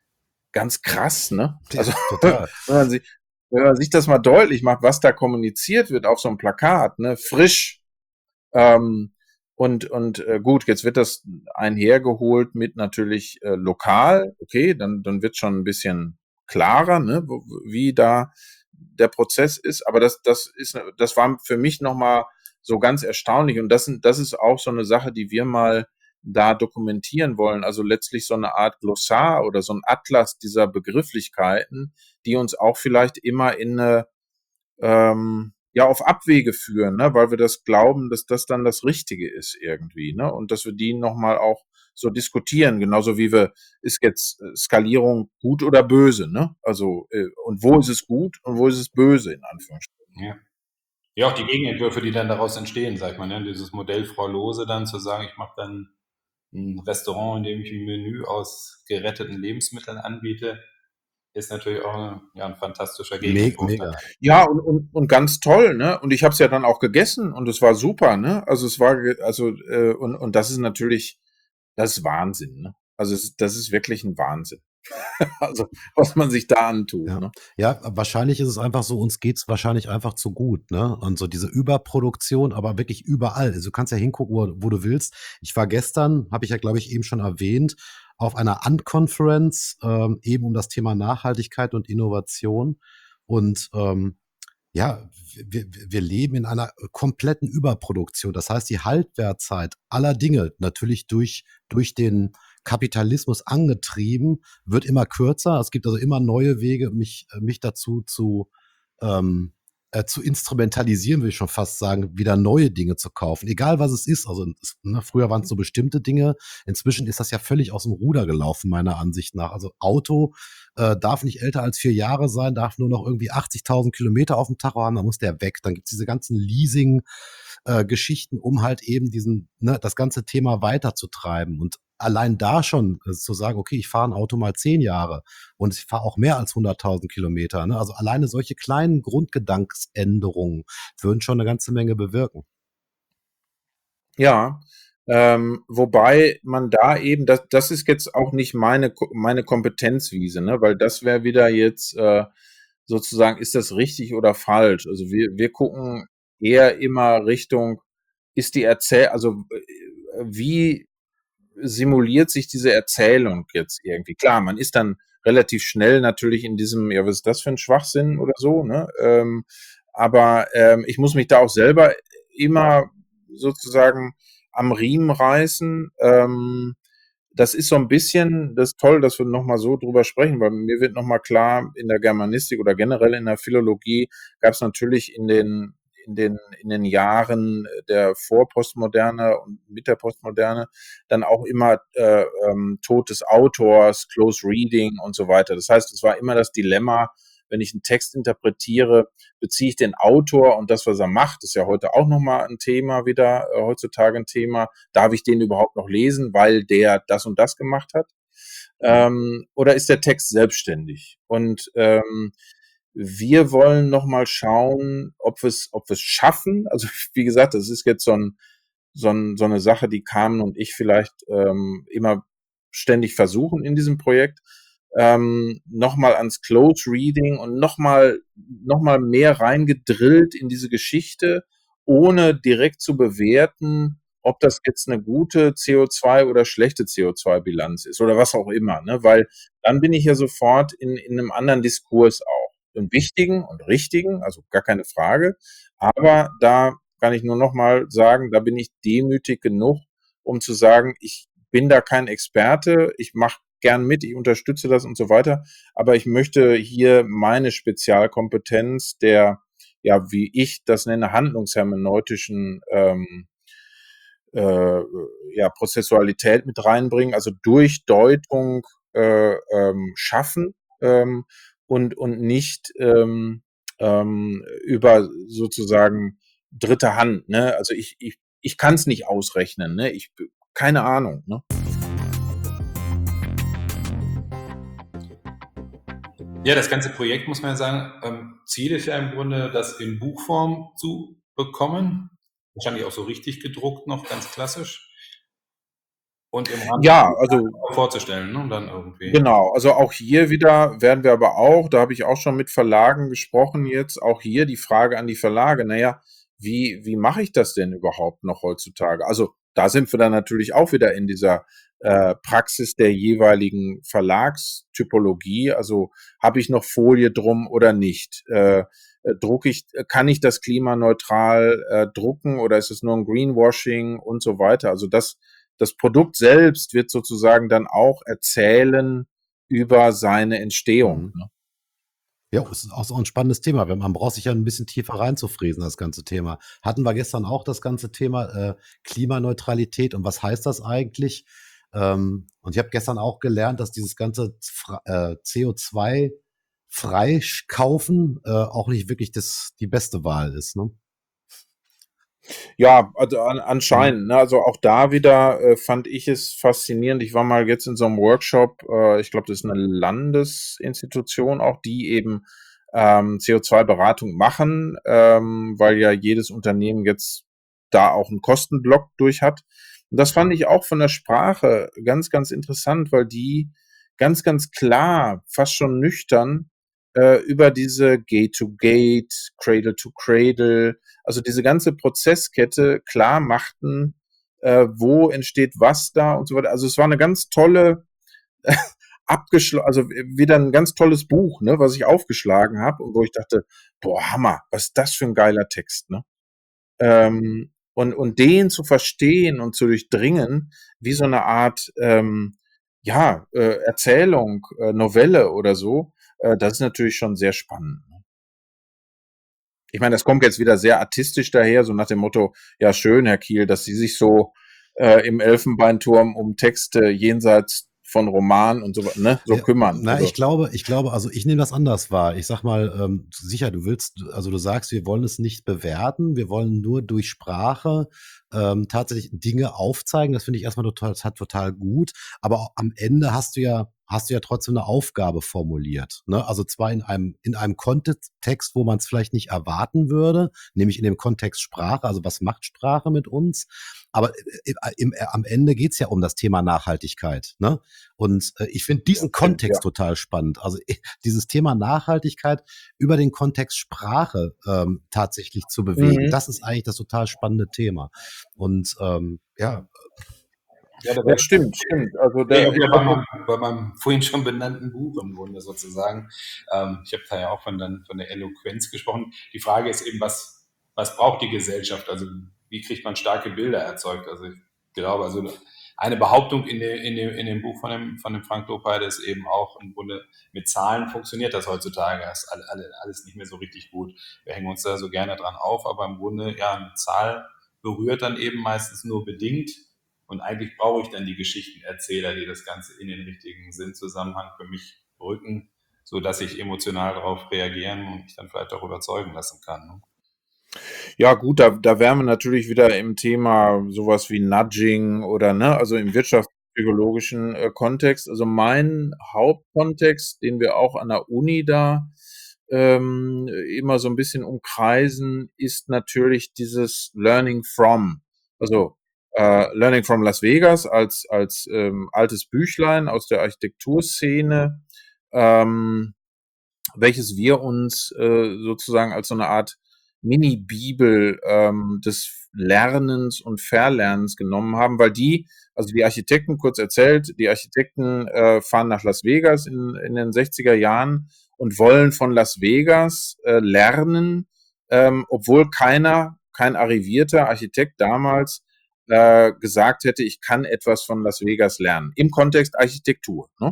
ganz krass, ne? Ja, Also total. wenn man sich, wenn man sich das mal deutlich macht, was da kommuniziert wird auf so einem Plakat, ne? Frisch. Ähm, und und äh, gut, jetzt wird das einhergeholt mit natürlich äh, lokal, okay, dann, dann wird schon ein bisschen klarer, ne, wo, wie da der Prozess ist. Aber das, das ist, das war für mich nochmal so ganz erstaunlich. Und das, sind- das ist auch so eine Sache, die wir mal da dokumentieren wollen. Also letztlich so eine Art Glossar oder so ein Atlas dieser Begrifflichkeiten, die uns auch vielleicht immer in eine ähm, ja, auf Abwege führen, ne, weil wir das glauben, dass das dann das Richtige ist irgendwie, ne, und dass wir die nochmal auch so diskutieren, genauso wie wir, ist jetzt äh, Skalierung gut oder böse, ne, also, äh, und wo ist es gut und wo ist es böse, in Anführungsstrichen. Ja. Ja, auch die Gegenentwürfe, die dann daraus entstehen, sag ich mal, ne? Dieses Modell Frau Lose dann zu sagen, ich mache dann ein Restaurant, in dem ich ein Menü aus geretteten Lebensmitteln anbiete, ist natürlich auch eine, ja, ein fantastischer Me Gegenentwurf dann. mega. Ja, und, und, und ganz toll, ne? Und ich habe es ja dann auch gegessen und es war super, ne? Also es war, ge- also, äh, und, und das ist natürlich, das ist Wahnsinn, ne? Also es, das ist wirklich ein Wahnsinn. Also, was man sich da antut, Ja. ne? Ja, wahrscheinlich ist es einfach so, uns geht's wahrscheinlich einfach zu gut, ne? Und so diese Überproduktion, aber wirklich überall. Also, du kannst ja hingucken, wo wo du willst. Ich war gestern, habe ich ja, glaube ich, eben schon erwähnt, auf einer Unconference, ähm, eben um das Thema Nachhaltigkeit und Innovation. Und, ähm, ja, wir wir wir leben in einer kompletten Überproduktion. Das heißt, die Haltwertzeit aller Dinge, natürlich durch durch den Kapitalismus angetrieben, wird immer kürzer. Es gibt also immer neue Wege, mich äh, mich dazu zu ähm, äh, zu instrumentalisieren, würde ich schon fast sagen, wieder neue Dinge zu kaufen, egal was es ist. Also es, ne, früher waren es so bestimmte Dinge. Inzwischen ist das ja völlig aus dem Ruder gelaufen, meiner Ansicht nach. Also Auto äh, darf nicht älter als vier Jahre sein, darf nur noch irgendwie achtzigtausend Kilometer auf dem Tacho haben, dann muss der weg. Dann gibt's diese ganzen Leasing, äh, Geschichten, um halt eben diesen, ne, das ganze Thema weiterzutreiben. Und allein da schon äh, zu sagen, okay, ich fahre ein Auto mal zehn Jahre und ich fahre auch mehr als hunderttausend Kilometer. Ne? Also alleine solche kleinen Grundgedanksänderungen würden schon eine ganze Menge bewirken. Ja, ähm, wobei man da eben, das, das ist jetzt auch nicht meine, Ko- meine Kompetenzwiese, ne? Weil das wäre wieder jetzt äh, sozusagen, ist das richtig oder falsch? Also wir, wir gucken eher immer Richtung, ist die Erzähl, also äh, wie simuliert sich diese Erzählung jetzt irgendwie? Klar, man ist dann relativ schnell natürlich in diesem, ja, was ist das für ein Schwachsinn oder so, ne? Ähm, aber ähm, ich muss mich da auch selber immer sozusagen am Riemen reißen. Ähm, das ist so ein bisschen, das ist toll, dass wir nochmal so drüber sprechen, weil mir wird nochmal klar, in der Germanistik oder generell in der Philologie gab es natürlich in den, in den, in den Jahren der Vorpostmoderne und mit der Postmoderne dann auch immer äh, ähm, Tod des Autors, Close Reading und so weiter. Das heißt, es war immer das Dilemma, wenn ich einen Text interpretiere, beziehe ich den Autor und das, was er macht, ist ja heute auch nochmal ein Thema wieder, äh, heutzutage ein Thema. Darf ich den überhaupt noch lesen, weil der das und das gemacht hat? Ähm, oder ist der Text selbstständig? Und ähm, wir wollen nochmal schauen, ob wir es ob wir es schaffen. Also wie gesagt, das ist jetzt so, ein, so, ein, so eine Sache, die Carmen und ich vielleicht ähm, immer ständig versuchen in diesem Projekt, ähm, nochmal ans Close Reading und nochmal noch mal mehr reingedrillt in diese Geschichte, ohne direkt zu bewerten, ob das jetzt eine gute C O zwei oder schlechte C O zwei Bilanz ist oder was auch immer, ne? Weil dann bin ich ja sofort in, in einem anderen Diskurs auch. Einen wichtigen und richtigen, also gar keine Frage. Aber da kann ich nur noch mal sagen, da bin ich demütig genug, um zu sagen, ich bin da kein Experte, ich mache gern mit, ich unterstütze das und so weiter, aber ich möchte hier meine Spezialkompetenz der, ja, wie ich das nenne, handlungshermeneutischen ähm, äh, ja, Prozessualität mit reinbringen, also Durchdeutung äh, ähm, schaffen ähm, und, und nicht ähm, ähm, über sozusagen dritte Hand. Ne? Also ich, ich, ich kann es nicht ausrechnen. Ne? Ich, keine Ahnung. Ne? Ja, das ganze Projekt, muss man ja sagen, ähm, Ziel ist ja im Grunde, das in Buchform zu bekommen. Wahrscheinlich auch so richtig gedruckt noch, ganz klassisch. und im Rahmen Ja, also vorzustellen, ne? Dann irgendwie. Genau, also auch hier wieder werden wir aber auch, da habe ich auch schon mit Verlagen gesprochen jetzt, auch hier die Frage an die Verlage, naja, wie, wie mache ich das denn überhaupt noch heutzutage? Also da sind wir dann natürlich auch wieder in dieser äh, Praxis der jeweiligen Verlagstypologie. Also habe ich noch Folie drum oder nicht? Äh, äh, drucke ich, kann ich das klimaneutral äh, drucken oder ist es nur ein Greenwashing und so weiter? Also das Das Produkt selbst wird sozusagen dann auch erzählen über seine Entstehung. Mhm. Ne? Ja, es ist auch so ein spannendes Thema. Wenn man braucht sich ja ein bisschen tiefer reinzufräsen, das ganze Thema. Hatten wir gestern auch das ganze Thema äh, Klimaneutralität und was heißt das eigentlich? Ähm, und ich habe gestern auch gelernt, dass dieses ganze Fra- äh, C O zwei Freikaufen äh, auch nicht wirklich das, die beste Wahl ist. Ne? Ja, also an, Mhm. anscheinend. Ne? Also auch da wieder äh, fand ich es faszinierend. Ich war mal jetzt in so einem Workshop, äh, ich glaube, das ist eine Landesinstitution auch, die eben ähm, C O zwei Beratung machen, ähm, weil ja jedes Unternehmen jetzt da auch einen Kostenblock durch hat. Und das fand ich auch von der Sprache ganz, ganz interessant, weil die ganz, ganz klar, fast schon nüchtern, äh, über diese Gate-to-Gate, Cradle-to-Cradle, also diese ganze Prozesskette klar machten, äh, wo entsteht was da und so weiter. Also es war eine ganz tolle, abgeschl also wieder ein ganz tolles Buch, ne, was ich aufgeschlagen habe und wo ich dachte, boah, Hammer, was ist das für ein geiler Text, ne? Ähm, und, und den zu verstehen und zu durchdringen, wie so eine Art, ähm, ja, äh, Erzählung, äh, Novelle oder so, äh, das ist natürlich schon sehr spannend. Ne? Ich meine, das kommt jetzt wieder sehr artistisch daher, so nach dem Motto, ja, schön, Herr Kiel, dass Sie sich so äh, im Elfenbeinturm um Texte jenseits von Roman und so, ne, so Ja, kümmern. na, Also, ich glaube, ich glaube, also ich nehme das anders wahr. Ich sag mal, ähm, sicher, du willst, also du sagst, wir wollen es nicht bewerten, wir wollen nur durch Sprache ähm, tatsächlich Dinge aufzeigen. Das finde ich erstmal total, das hat total gut. Aber auch am Ende hast du ja, hast du ja trotzdem eine Aufgabe formuliert. Ne? Also zwar in einem, in einem Kontext, wo man es vielleicht nicht erwarten würde, nämlich in dem Kontext Sprache, also was macht Sprache mit uns? Aber äh, im, äh, am Ende geht's ja um das Thema Nachhaltigkeit. Ne? Und äh, ich finde diesen stimmt, ja. Kontext total spannend. Also äh, dieses Thema Nachhaltigkeit über den Kontext Sprache ähm, tatsächlich zu bewegen, Mhm. das ist eigentlich das total spannende Thema. Und ähm, ja, Ja, da Ja, wäre stimmt, stimmt. Also ja der, ich wieder bei glaube, meinem, bei meinem vorhin schon benannten Buch im Grunde sozusagen. Ähm, ich habe da ja auch von, dann, von der Eloquenz gesprochen. Die Frage ist eben, was, was braucht die Gesellschaft? Also wie kriegt man starke Bilder erzeugt? Also ich glaube, also eine Behauptung in, dem, in, dem, in dem Buch von dem, von dem Frank Lopheide ist eben auch im Grunde, mit Zahlen funktioniert das heutzutage. Das ist alle, alle, alles nicht mehr so richtig gut. Wir hängen uns da so gerne dran auf, aber im Grunde, ja, eine Zahl berührt dann eben meistens nur bedingt. Und eigentlich brauche ich dann die Geschichtenerzähler, die das Ganze in den richtigen Sinnzusammenhang für mich rücken, sodass ich emotional darauf reagieren und mich dann vielleicht auch überzeugen lassen kann. Ne? ja gut, da, da wären wir natürlich wieder im Thema sowas wie Nudging oder, ne, also im wirtschaftspsychologischen äh, Kontext. Also mein Hauptkontext, den wir auch an der Uni da ähm, immer so ein bisschen umkreisen, ist natürlich dieses Learning from. Also äh, Learning from Las Vegas als, als ähm, altes Büchlein aus der Architekturszene, ähm, welches wir uns äh, sozusagen als so eine Art Mini-Bibel ähm, des Lernens und Verlernens genommen haben, weil die, also die Architekten, kurz erzählt, die Architekten äh, fahren nach Las Vegas in, in den sechziger Jahren und wollen von Las Vegas äh, lernen, ähm, obwohl keiner, kein arrivierter Architekt damals äh, gesagt hätte, ich kann etwas von Las Vegas lernen, im Kontext Architektur. Ne?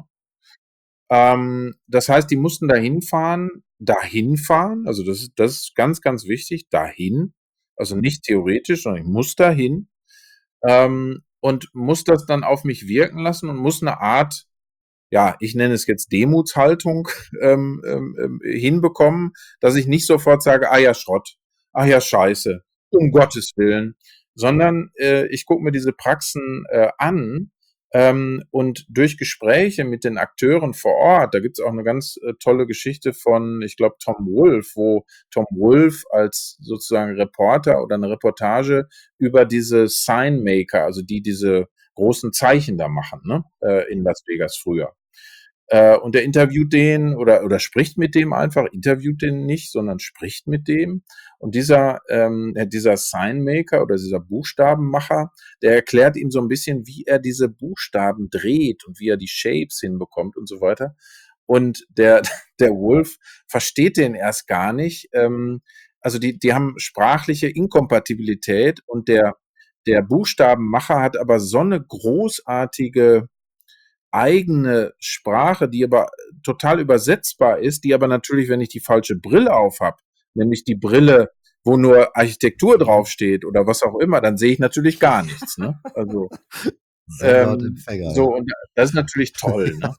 Ähm, das heißt, die mussten dahin fahren, dahin fahren, also das ist, das ist ganz, ganz wichtig, dahin, also nicht theoretisch, sondern ich muss dahin ähm, und muss das dann auf mich wirken lassen und muss eine Art, ja, ich nenne es jetzt Demutshaltung ähm, ähm, ähm, hinbekommen, dass ich nicht sofort sage, ah ja, Schrott, ah ja, Scheiße, um Gottes Willen, sondern äh, ich gucke mir diese Praxen äh, an ähm, und durch Gespräche mit den Akteuren vor Ort, da gibt es auch eine ganz äh, tolle Geschichte von, ich glaube, Tom Wolfe, wo Tom Wolfe als sozusagen Reporter oder eine Reportage über diese Signmaker, also die diese großen Zeichen da machen, ne? Äh, in Las Vegas früher. Äh, und der interviewt den oder, oder spricht mit dem einfach, interviewt den nicht, sondern spricht mit dem. Und dieser, ähm, dieser Signmaker oder dieser Buchstabenmacher, der erklärt ihm so ein bisschen, wie er diese Buchstaben dreht und wie er die Shapes hinbekommt und so weiter. Und der, der Wolf versteht den erst gar nicht. Ähm, also die, die haben sprachliche Inkompatibilität und der, der Buchstabenmacher hat aber so eine großartige eigene Sprache, die aber total übersetzbar ist, die aber natürlich, wenn ich die falsche Brille auf habe, nämlich die Brille, wo nur Architektur draufsteht oder was auch immer, dann sehe ich natürlich gar nichts. Ne? Also Sender und ähm, Empfänger. so, Ja. und das ist natürlich toll. Ne?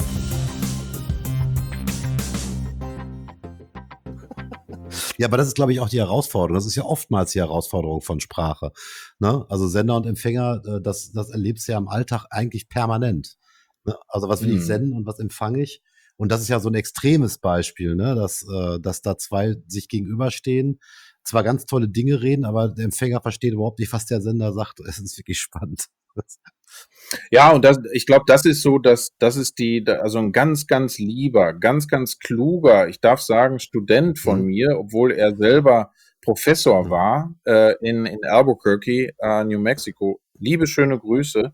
Ja, aber das ist, glaube ich, auch die Herausforderung. Das ist ja oftmals die Herausforderung von Sprache. Ne? Also Sender und Empfänger, äh, das, das erlebst du ja im Alltag eigentlich permanent. Ne? Also was will ich Mhm. senden und was empfange ich? Und das ist ja so ein extremes Beispiel, ne? dass, äh, dass da zwei sich gegenüberstehen, zwar ganz tolle Dinge reden, aber der Empfänger versteht überhaupt nicht, was der Sender sagt. Es ist wirklich spannend. Ja, und das, ich glaube, das ist so, dass das ist die, da- also ein ganz, ganz lieber, ganz, ganz kluger, ich darf sagen, Student von Mhm. mir, obwohl er selber Professor Mhm. war äh, in, in Albuquerque, äh, New Mexico. Liebe, schöne Grüße.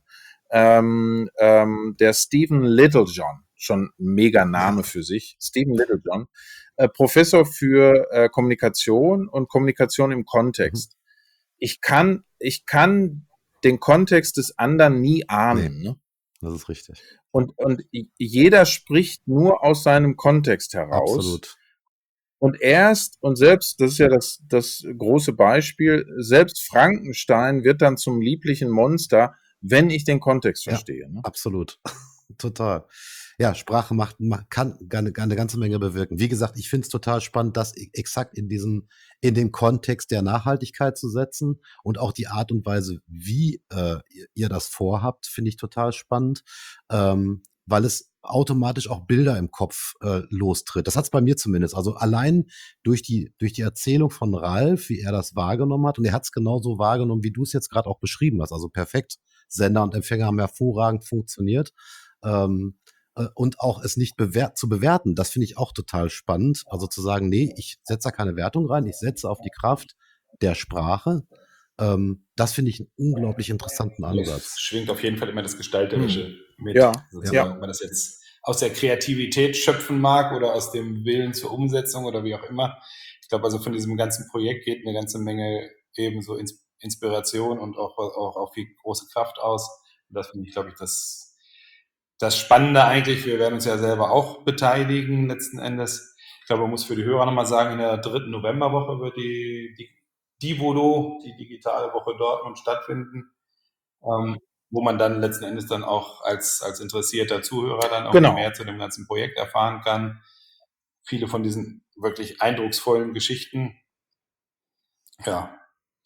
Ähm, ähm, der Stephen Littlejohn, schon ein mega Name Ja. für sich. Stephen Littlejohn, äh, Professor für äh, Kommunikation und Kommunikation im Kontext. Ich kann, ich kann den Kontext des anderen nie ahnen. Ne? Das ist richtig. Und, und jeder spricht nur aus seinem Kontext heraus. Absolut. Und erst, und selbst, das ist ja das, das große Beispiel, selbst Frankenstein wird dann zum lieblichen Monster, wenn ich den Kontext Ja. verstehe. Ne? Absolut. Total. Ja, Sprache macht, macht kann eine, eine ganze Menge bewirken. Wie gesagt, ich finde es total spannend, das e- exakt in diesem, in dem Kontext der Nachhaltigkeit zu setzen und auch die Art und Weise, wie äh, ihr, ihr das vorhabt, finde ich total spannend, ähm, weil es automatisch auch Bilder im Kopf äh, lostritt. Das hat es bei mir zumindest. Also allein durch die, durch die Erzählung von Ralf, wie er das wahrgenommen hat, und er hat es genauso wahrgenommen, wie du es jetzt gerade auch beschrieben hast. Also perfekt. Sender und Empfänger haben hervorragend funktioniert. Ähm, äh, und auch es nicht bewert, zu bewerten, das finde ich auch total spannend. Also zu sagen, nee, ich setze da keine Wertung rein, ich setze auf die Kraft der Sprache. Ähm, das finde ich einen unglaublich interessanten Und es Ansatz. schwingt auf jeden Fall immer das Gestalterische mit. Ja, sozusagen, ja. ob man das jetzt aus der Kreativität schöpfen mag oder aus dem Willen zur Umsetzung oder wie auch immer. Ich glaube, also von diesem ganzen Projekt geht eine ganze Menge eben so Ins- Inspiration und auch, auch, auch viel große Kraft aus. Und das finde ich, glaube ich, das, das Spannende eigentlich. Wir werden uns ja selber auch beteiligen letzten Endes. Ich glaube, man muss für die Hörer nochmal sagen, in der dritten Novemberwoche wird die, die Divolo, die digitale Woche Dortmund stattfinden, ähm, wo man dann letzten Endes dann auch als, als interessierter Zuhörer dann auch Genau. mehr zu dem ganzen Projekt erfahren kann. Viele von diesen wirklich eindrucksvollen Geschichten. Ja,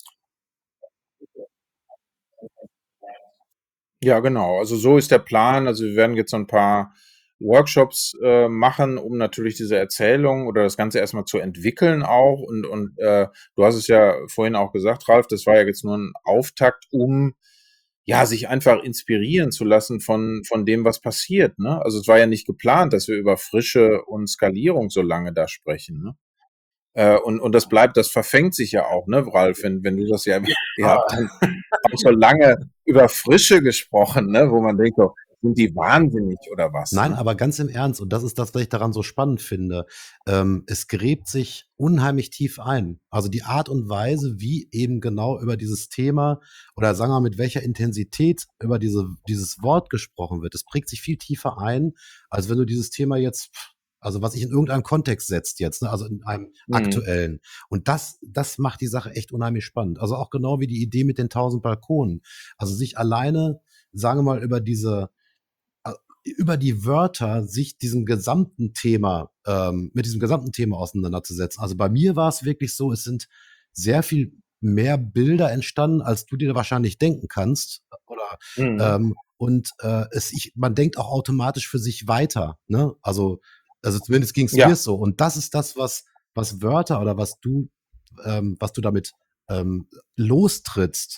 Ja, genau. Also so ist der Plan. Also wir werden jetzt so ein paar Workshops äh, machen, um natürlich diese Erzählung oder das Ganze erstmal zu entwickeln auch. Und, und äh, du hast es ja vorhin auch gesagt, Ralf, das war ja jetzt nur ein Auftakt, um ja, sich einfach inspirieren zu lassen von, von dem, was passiert. Ne? Also es war ja nicht geplant, dass wir über Frische und Skalierung so lange da sprechen. Ne? Äh, und, und das bleibt, das verfängt sich ja auch, ne, Ralf, wenn, wenn du das ja, ihr habt dann auch so lange über Frische gesprochen, ne, wo man denkt, so, sind die wahnsinnig oder was? Nein, Ne? aber ganz im Ernst, und das ist das, was ich daran so spannend finde. Ähm, es gräbt sich unheimlich tief ein. Also die Art und Weise, wie eben genau über dieses Thema oder sagen wir mal, mit welcher Intensität über diese, dieses Wort gesprochen wird, es prägt sich viel tiefer ein, als wenn du dieses Thema jetzt, also was ich in irgendeinem Kontext setzt jetzt, ne, also in einem Mhm. aktuellen. Und das, das macht die Sache echt unheimlich spannend. Also auch genau wie die Idee mit den tausend Balkonen. Also sich alleine, sagen wir mal, über diese über die Wörter sich diesem gesamten Thema, ähm, mit diesem gesamten Thema auseinanderzusetzen. Also bei mir war es wirklich so, es sind sehr viel mehr Bilder entstanden, als du dir wahrscheinlich denken kannst. Oder Mhm. ähm, und äh, es, ich, man denkt auch automatisch für sich weiter. Ne? Also, also zumindest ging es Ja. mir so. Und das ist das, was, was Wörter oder was du, ähm, was du damit ähm, lostrittst,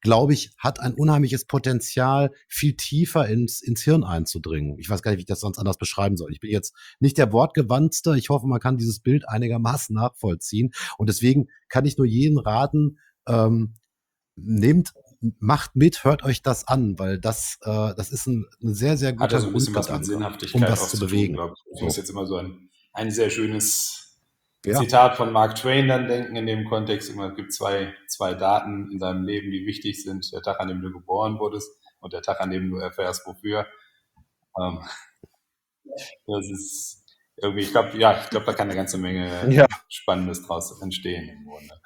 glaube ich, hat ein unheimliches Potenzial, viel tiefer ins, ins Hirn einzudringen. Ich weiß gar nicht, wie ich das sonst anders beschreiben soll. Ich bin jetzt nicht der Wortgewandtste. Ich hoffe, man kann dieses Bild einigermaßen nachvollziehen. Und deswegen kann ich nur jeden raten, ähm, nehmt, macht mit, hört euch das an, weil das, äh, das ist ein, ein sehr, sehr guter Hat ja so ein bisschen was mit Grundgedanke, Sinnhaftigkeit um das auch zu zu tun, bewegen. glaube ich. Ich So. muss jetzt immer so ein, ein sehr schönes Ja. Zitat von Mark Twain dann denken in dem Kontext. Immer, es gibt zwei, zwei Daten in deinem Leben, die wichtig sind. Der Tag, an dem du geboren wurdest und der Tag, an dem du erfährst, wofür. Ähm, das ist irgendwie, ich glaube, ja, ich glaube, da kann eine ganze Menge Ja. Spannendes draus entstehen im Grunde.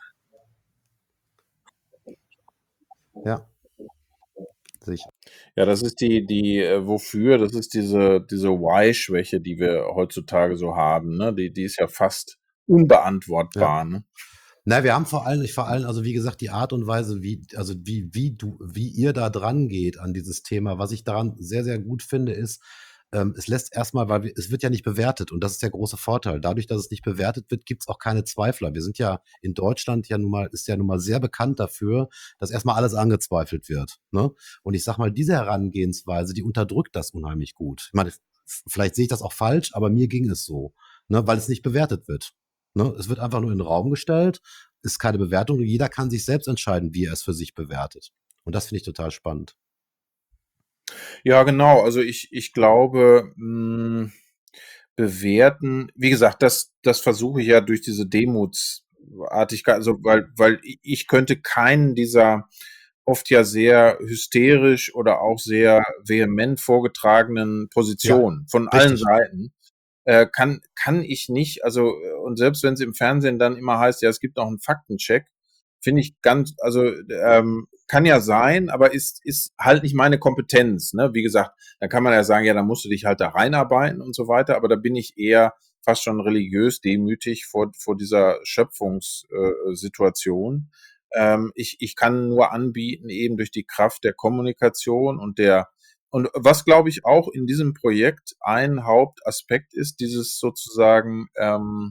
Ja. Sicher. Ja, das ist die, die, äh, wofür, das ist diese, diese Why-Schwäche, die wir heutzutage so haben, ne? Die, die ist ja fast unbeantwortbar, ne? Na, wir haben vor allem, nicht vor allem, also wie gesagt, die Art und Weise, wie, also wie, wie du, wie ihr da dran geht an dieses Thema. Was ich daran sehr, sehr gut finde, ist, ähm, es lässt erstmal, weil wir, es wird ja nicht bewertet und das ist der große Vorteil. Dadurch, dass es nicht bewertet wird, gibt es auch keine Zweifler. Wir sind ja in Deutschland ja nun mal, ist ja nun mal sehr bekannt dafür, dass erstmal alles angezweifelt wird. Ne? Und ich sag mal, diese Herangehensweise, die unterdrückt das unheimlich gut. Ich meine, vielleicht sehe ich das auch falsch, aber mir ging es so, ne? Weil es nicht bewertet wird. Ne? Es wird einfach nur in den Raum gestellt, ist keine Bewertung. Jeder kann sich selbst entscheiden, wie er es für sich bewertet. Und das finde ich total spannend. Ja, genau. Also ich, ich glaube, mh, bewerten, wie gesagt, das, das versuche ich ja durch diese Demutsartigkeit, also weil, weil ich könnte keinen dieser oft ja sehr hysterisch oder auch sehr vehement vorgetragenen Positionen von allen richtig. Seiten, äh, kann, kann ich nicht, also, und selbst wenn es im Fernsehen dann immer heißt, ja, es gibt noch einen Faktencheck, finde ich ganz, also ähm, kann ja sein, aber ist, ist halt nicht meine Kompetenz. Ne? Wie gesagt, da kann man ja sagen, ja, da musst du dich halt da reinarbeiten und so weiter, aber da bin ich eher fast schon religiös demütig vor, vor dieser Schöpfungssituation. Ähm, ich, ich kann nur anbieten, eben durch die Kraft der Kommunikation und der, und was glaube ich auch in diesem Projekt ein Hauptaspekt ist, dieses sozusagen, ähm,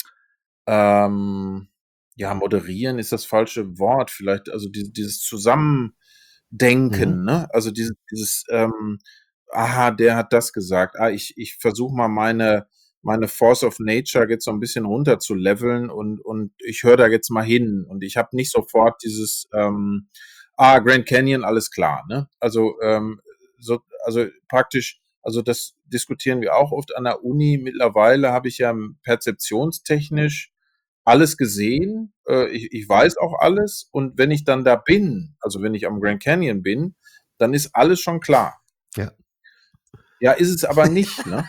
ähm, ja, moderieren ist das falsche Wort, vielleicht, also die, dieses Zusammendenken, Mhm. ne? Also dieses, dieses ähm, aha, der hat das gesagt, ah, ich, ich versuche mal meine, meine Force of Nature jetzt so ein bisschen runter zu leveln und, und ich höre da jetzt mal hin und ich habe nicht sofort dieses, ähm, ah, Grand Canyon, alles klar, ne? Also, ähm, so, also praktisch, also das diskutieren wir auch oft an der Uni. Mittlerweile habe ich ja perzeptionstechnisch alles gesehen, äh, ich, ich weiß auch alles und wenn ich dann da bin, also wenn ich am Grand Canyon bin, dann ist alles schon klar. Ja. Ja, ist es aber nicht, ne?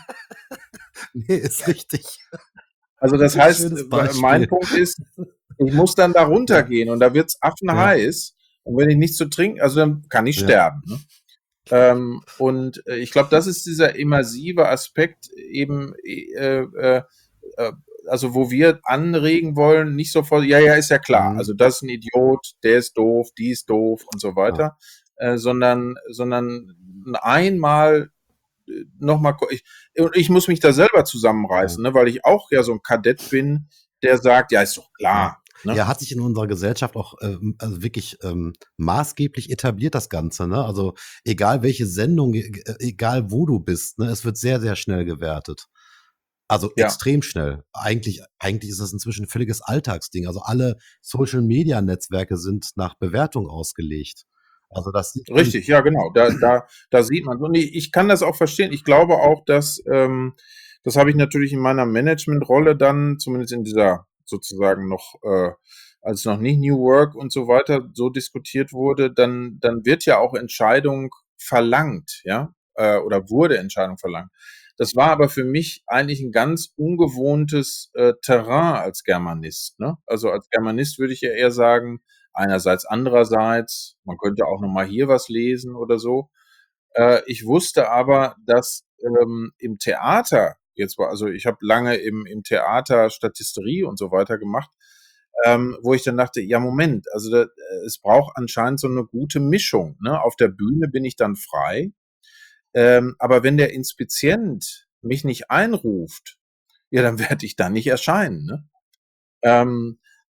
Nee, ist richtig. Also das heißt, Schönes äh, Beispiel. mein Punkt ist, ich muss dann da runtergehen und da wird's Ja. affenheiß und wenn ich nichts zu trinken, also dann kann ich Ja. sterben, ne? Ähm, und äh, ich glaube, das ist dieser immersive Aspekt eben, äh, äh, äh, also wo wir anregen wollen, nicht sofort, ja, ja, ist ja klar, Mhm. also das ist ein Idiot, der ist doof, die ist doof und so Ja. weiter, äh, sondern, sondern einmal nochmal, ich, und ich muss mich da selber zusammenreißen, Ja. ne, weil ich auch ja so ein Kadett bin, der sagt, ja, ist doch Ja. klar. Ne? Ja, hat sich in unserer Gesellschaft auch ähm, also wirklich ähm, maßgeblich etabliert, das Ganze. Ne? Also egal welche Sendung, e- egal wo du bist, ne, es wird sehr, sehr schnell gewertet. Also Ja, extrem schnell. Eigentlich, eigentlich ist das inzwischen ein völliges Alltagsding. Also alle Social-Media-Netzwerke sind nach Bewertung ausgelegt. Also das sieht man, richtig, ja, genau. Da, da, da sieht man. Und ich, ich kann das auch verstehen. Ich glaube auch, dass, ähm, das habe ich natürlich in meiner Managementrolle dann, zumindest in dieser sozusagen noch, äh, als noch nicht New Work und so weiter so diskutiert wurde, dann, dann wird ja auch Entscheidung verlangt, ja, äh, oder wurde Entscheidung verlangt. Das war aber für mich eigentlich ein ganz ungewohntes äh, Terrain als Germanist. Ne? Also als Germanist würde ich ja eher sagen, einerseits, andererseits, man könnte auch noch mal hier was lesen oder so. Äh, ich wusste aber, dass ähm, im Theater jetzt war, also ich habe lange im, im Theater Statisterie und so weiter gemacht, ähm, wo ich dann dachte, ja Moment, also da, es braucht anscheinend so eine gute Mischung. Ne? Auf der Bühne bin ich dann frei, ähm, aber wenn der Inspizient mich nicht einruft, ja, dann werde ich da nicht erscheinen. Ne? Ähm,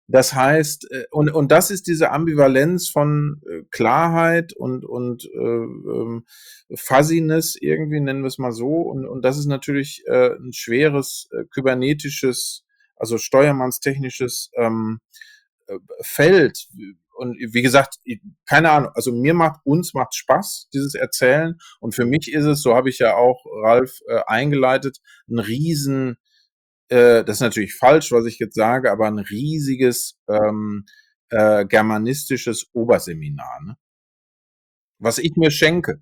Das heißt, äh, und, und das ist diese Ambivalenz von äh, Klarheit und, und äh, ähm, Fuzziness irgendwie, nennen wir es mal so. Und, und das ist natürlich äh, ein schweres äh, kybernetisches, also steuermannstechnisches ähm, äh, Feld. Und wie gesagt, keine Ahnung, also mir macht, uns macht Spaß, dieses Erzählen. Und für mich ist es, so habe ich ja auch Ralf äh, eingeleitet, ein riesen, äh, das ist natürlich falsch, was ich jetzt sage, aber ein riesiges ähm, äh, germanistisches Oberseminar, ne? Was ich mir schenke.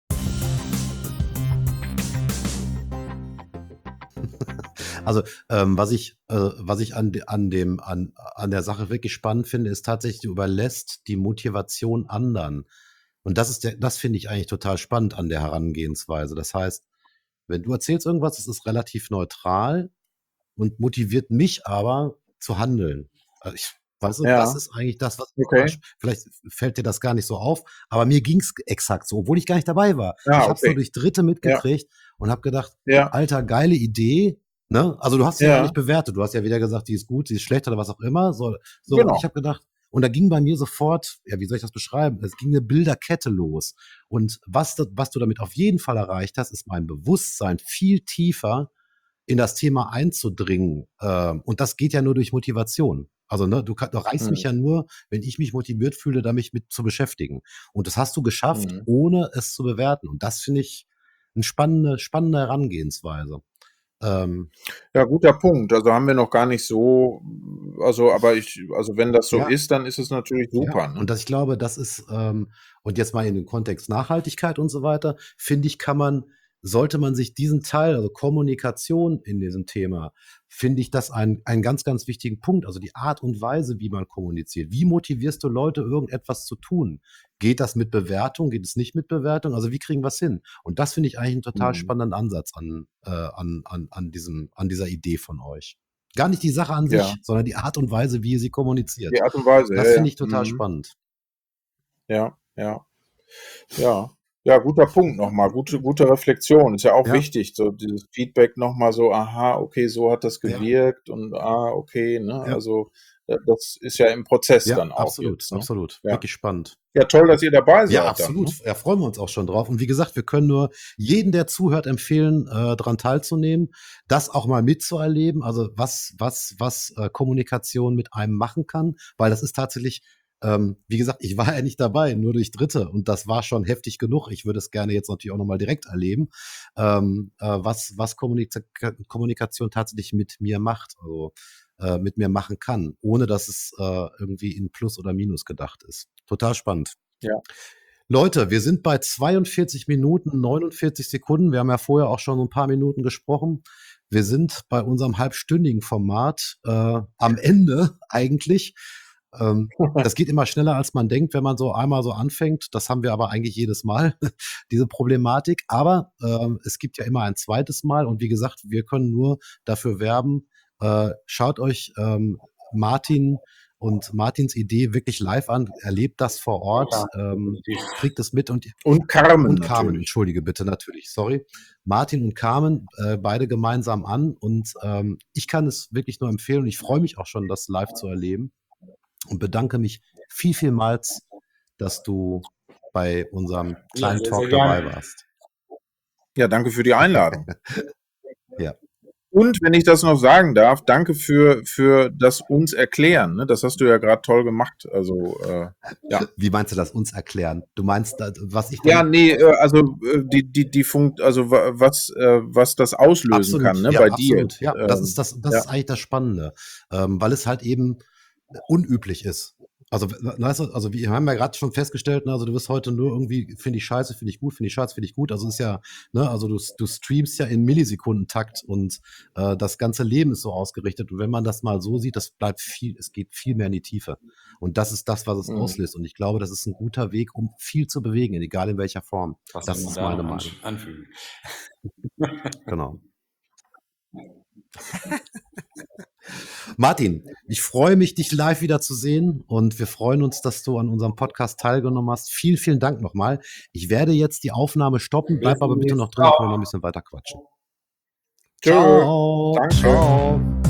Also ähm, was ich, äh, was ich an, de- an, dem, an, an der Sache wirklich spannend finde, ist tatsächlich, du überlässt die Motivation anderen. Und das ist der, das finde ich eigentlich total spannend an der Herangehensweise. Das heißt, wenn du erzählst irgendwas, es ist relativ neutral und motiviert mich aber zu handeln. Also ich, weißt du, das Ja, ist eigentlich das, was okay. vielleicht fällt dir das gar nicht so auf, aber mir ging es exakt so, obwohl ich gar nicht dabei war. Ja, Ich habe es nur okay. durch Dritte Ja, mitgekriegt und habe gedacht, ja, Alter, geile Idee. Ne? Also du hast sie ja gar ja, nicht bewertet. Du hast ja weder gesagt, die ist gut, die ist schlecht oder was auch immer. So, so und ich genau. habe gedacht, und da ging bei mir sofort, ja, wie soll ich das beschreiben? Es ging eine Bilderkette los. Und was, das, was du damit auf jeden Fall erreicht hast, ist mein Bewusstsein viel tiefer in das Thema einzudringen. Ähm, und das geht ja nur durch Motivation. Also, ne, du, kann, du erreichst mich Hm, ja nur, wenn ich mich motiviert fühle, da mich mit zu beschäftigen. Und das hast du geschafft, hm. ohne es zu bewerten. Und das finde ich eine spannende, spannende Herangehensweise. Ähm, Ja, guter Punkt. Also haben wir noch gar nicht so, also, aber ich, also wenn das so ja, ist, dann ist es natürlich ja. super, ne? Und das, ich glaube, das ist, ähm, und jetzt mal in den Kontext Nachhaltigkeit und so weiter, finde ich, kann man, sollte man sich diesen Teil, also Kommunikation in diesem Thema, finde ich das ein, einen ganz, ganz wichtigen Punkt. Also die Art und Weise, wie man kommuniziert. Wie motivierst du Leute, irgendetwas zu tun? Geht das mit Bewertung? Geht es nicht mit Bewertung? Also wie kriegen wir es hin? Und das finde ich eigentlich einen total Hm. spannenden Ansatz an, äh, an, an, an, diesem, an dieser Idee von euch. Gar nicht die Sache an Ja, sich, sondern die Art und Weise, wie ihr sie kommuniziert. die Art und Weise, ja, Das finde ja. ich total Mhm. spannend. Ja, ja, ja. Ja, guter Punkt nochmal, gute, gute Reflexion. Ist ja auch Ja, wichtig, so dieses Feedback nochmal so, aha, okay, so hat das ja, gewirkt und ah, okay, ne? ja, Also äh, das ist ja im Prozess ja, dann auch absolut, jetzt, ne? absolut. Ja. Wirklich spannend. Ja, toll, dass ihr dabei Ja, seid dann, ne? absolut. Ja, freuen wir uns auch schon drauf. Und wie gesagt, wir können nur jeden, der zuhört, empfehlen, äh, daran teilzunehmen, das auch mal mitzuerleben. Also was, was, was äh, Kommunikation mit einem machen kann, weil das ist tatsächlich, ähm, wie gesagt, ich war ja nicht dabei, nur durch Dritte. Und das war schon heftig genug. Ich würde es gerne jetzt natürlich auch nochmal direkt erleben, ähm, äh, was, was Kommunika Kommunikation tatsächlich mit mir macht. Also äh, mit mir machen kann, ohne dass es äh, irgendwie in Plus oder Minus gedacht ist. Total spannend. Ja. Leute, wir sind bei zweiundvierzig Minuten, neunundvierzig Sekunden. Wir haben ja vorher auch schon ein paar Minuten gesprochen. Wir sind bei unserem halbstündigen Format äh, am Ende eigentlich. Ähm, das geht immer schneller, als man denkt, wenn man so einmal so anfängt. Das haben wir aber eigentlich jedes Mal, diese Problematik. Aber ähm, es gibt ja immer ein zweites Mal. Und wie gesagt, wir können nur dafür werben, äh, schaut euch ähm, Martin und Martins Idee wirklich live an, erlebt das vor Ort, Ja, ähm, definitiv. kriegt es mit und, Und Carmen und Carmen, natürlich. entschuldige bitte natürlich, sorry. Martin und Carmen, äh, beide gemeinsam an und ähm, ich kann es wirklich nur empfehlen und ich freue mich auch schon, das live zu erleben und bedanke mich viel, vielmals, dass du bei unserem Ja, kleinen sehr, Talk sehr dabei gerne. warst. Ja, danke für die Einladung. Ja. Und wenn ich das noch sagen darf, danke für, für das uns erklären. Ne? Das hast du ja gerade toll gemacht. Also, äh, ja. Wie meinst du das uns erklären? Du meinst, da- was ich Ja, dann. nee, äh, also äh, die, die, die Funkt, also wa- was, äh, was das auslösen kann, Absolut, ne, ja, bei dir. absolut. Ja, das ist Ähm, das, das ja, ist eigentlich das Spannende, ähm, weil es halt eben unüblich ist. Also, weißt du, also wir haben ja gerade schon festgestellt, ne, also du wirst heute nur irgendwie, finde ich scheiße, finde ich gut, finde ich scheiße, finde ich gut. Also ist ja, ne, also du, du streamst ja in Millisekundentakt und äh, das ganze Leben ist so ausgerichtet. Und wenn man das mal so sieht, das bleibt viel, es geht viel mehr in die Tiefe. Und das ist das, was es mhm. auslöst. Und ich glaube, das ist ein guter Weg, um viel zu bewegen, egal in welcher Form. Was Das soll man ist da meine noch Meinung. an- anfügen? Genau. Martin, ich freue mich, dich live wieder zu sehen und wir freuen uns, dass du an unserem Podcast teilgenommen hast. Vielen, vielen Dank nochmal. Ich werde jetzt die Aufnahme stoppen, bleib aber bitte noch drin, dann können wir noch ein bisschen weiter quatschen. Tschö. Ciao. Danke. Ciao.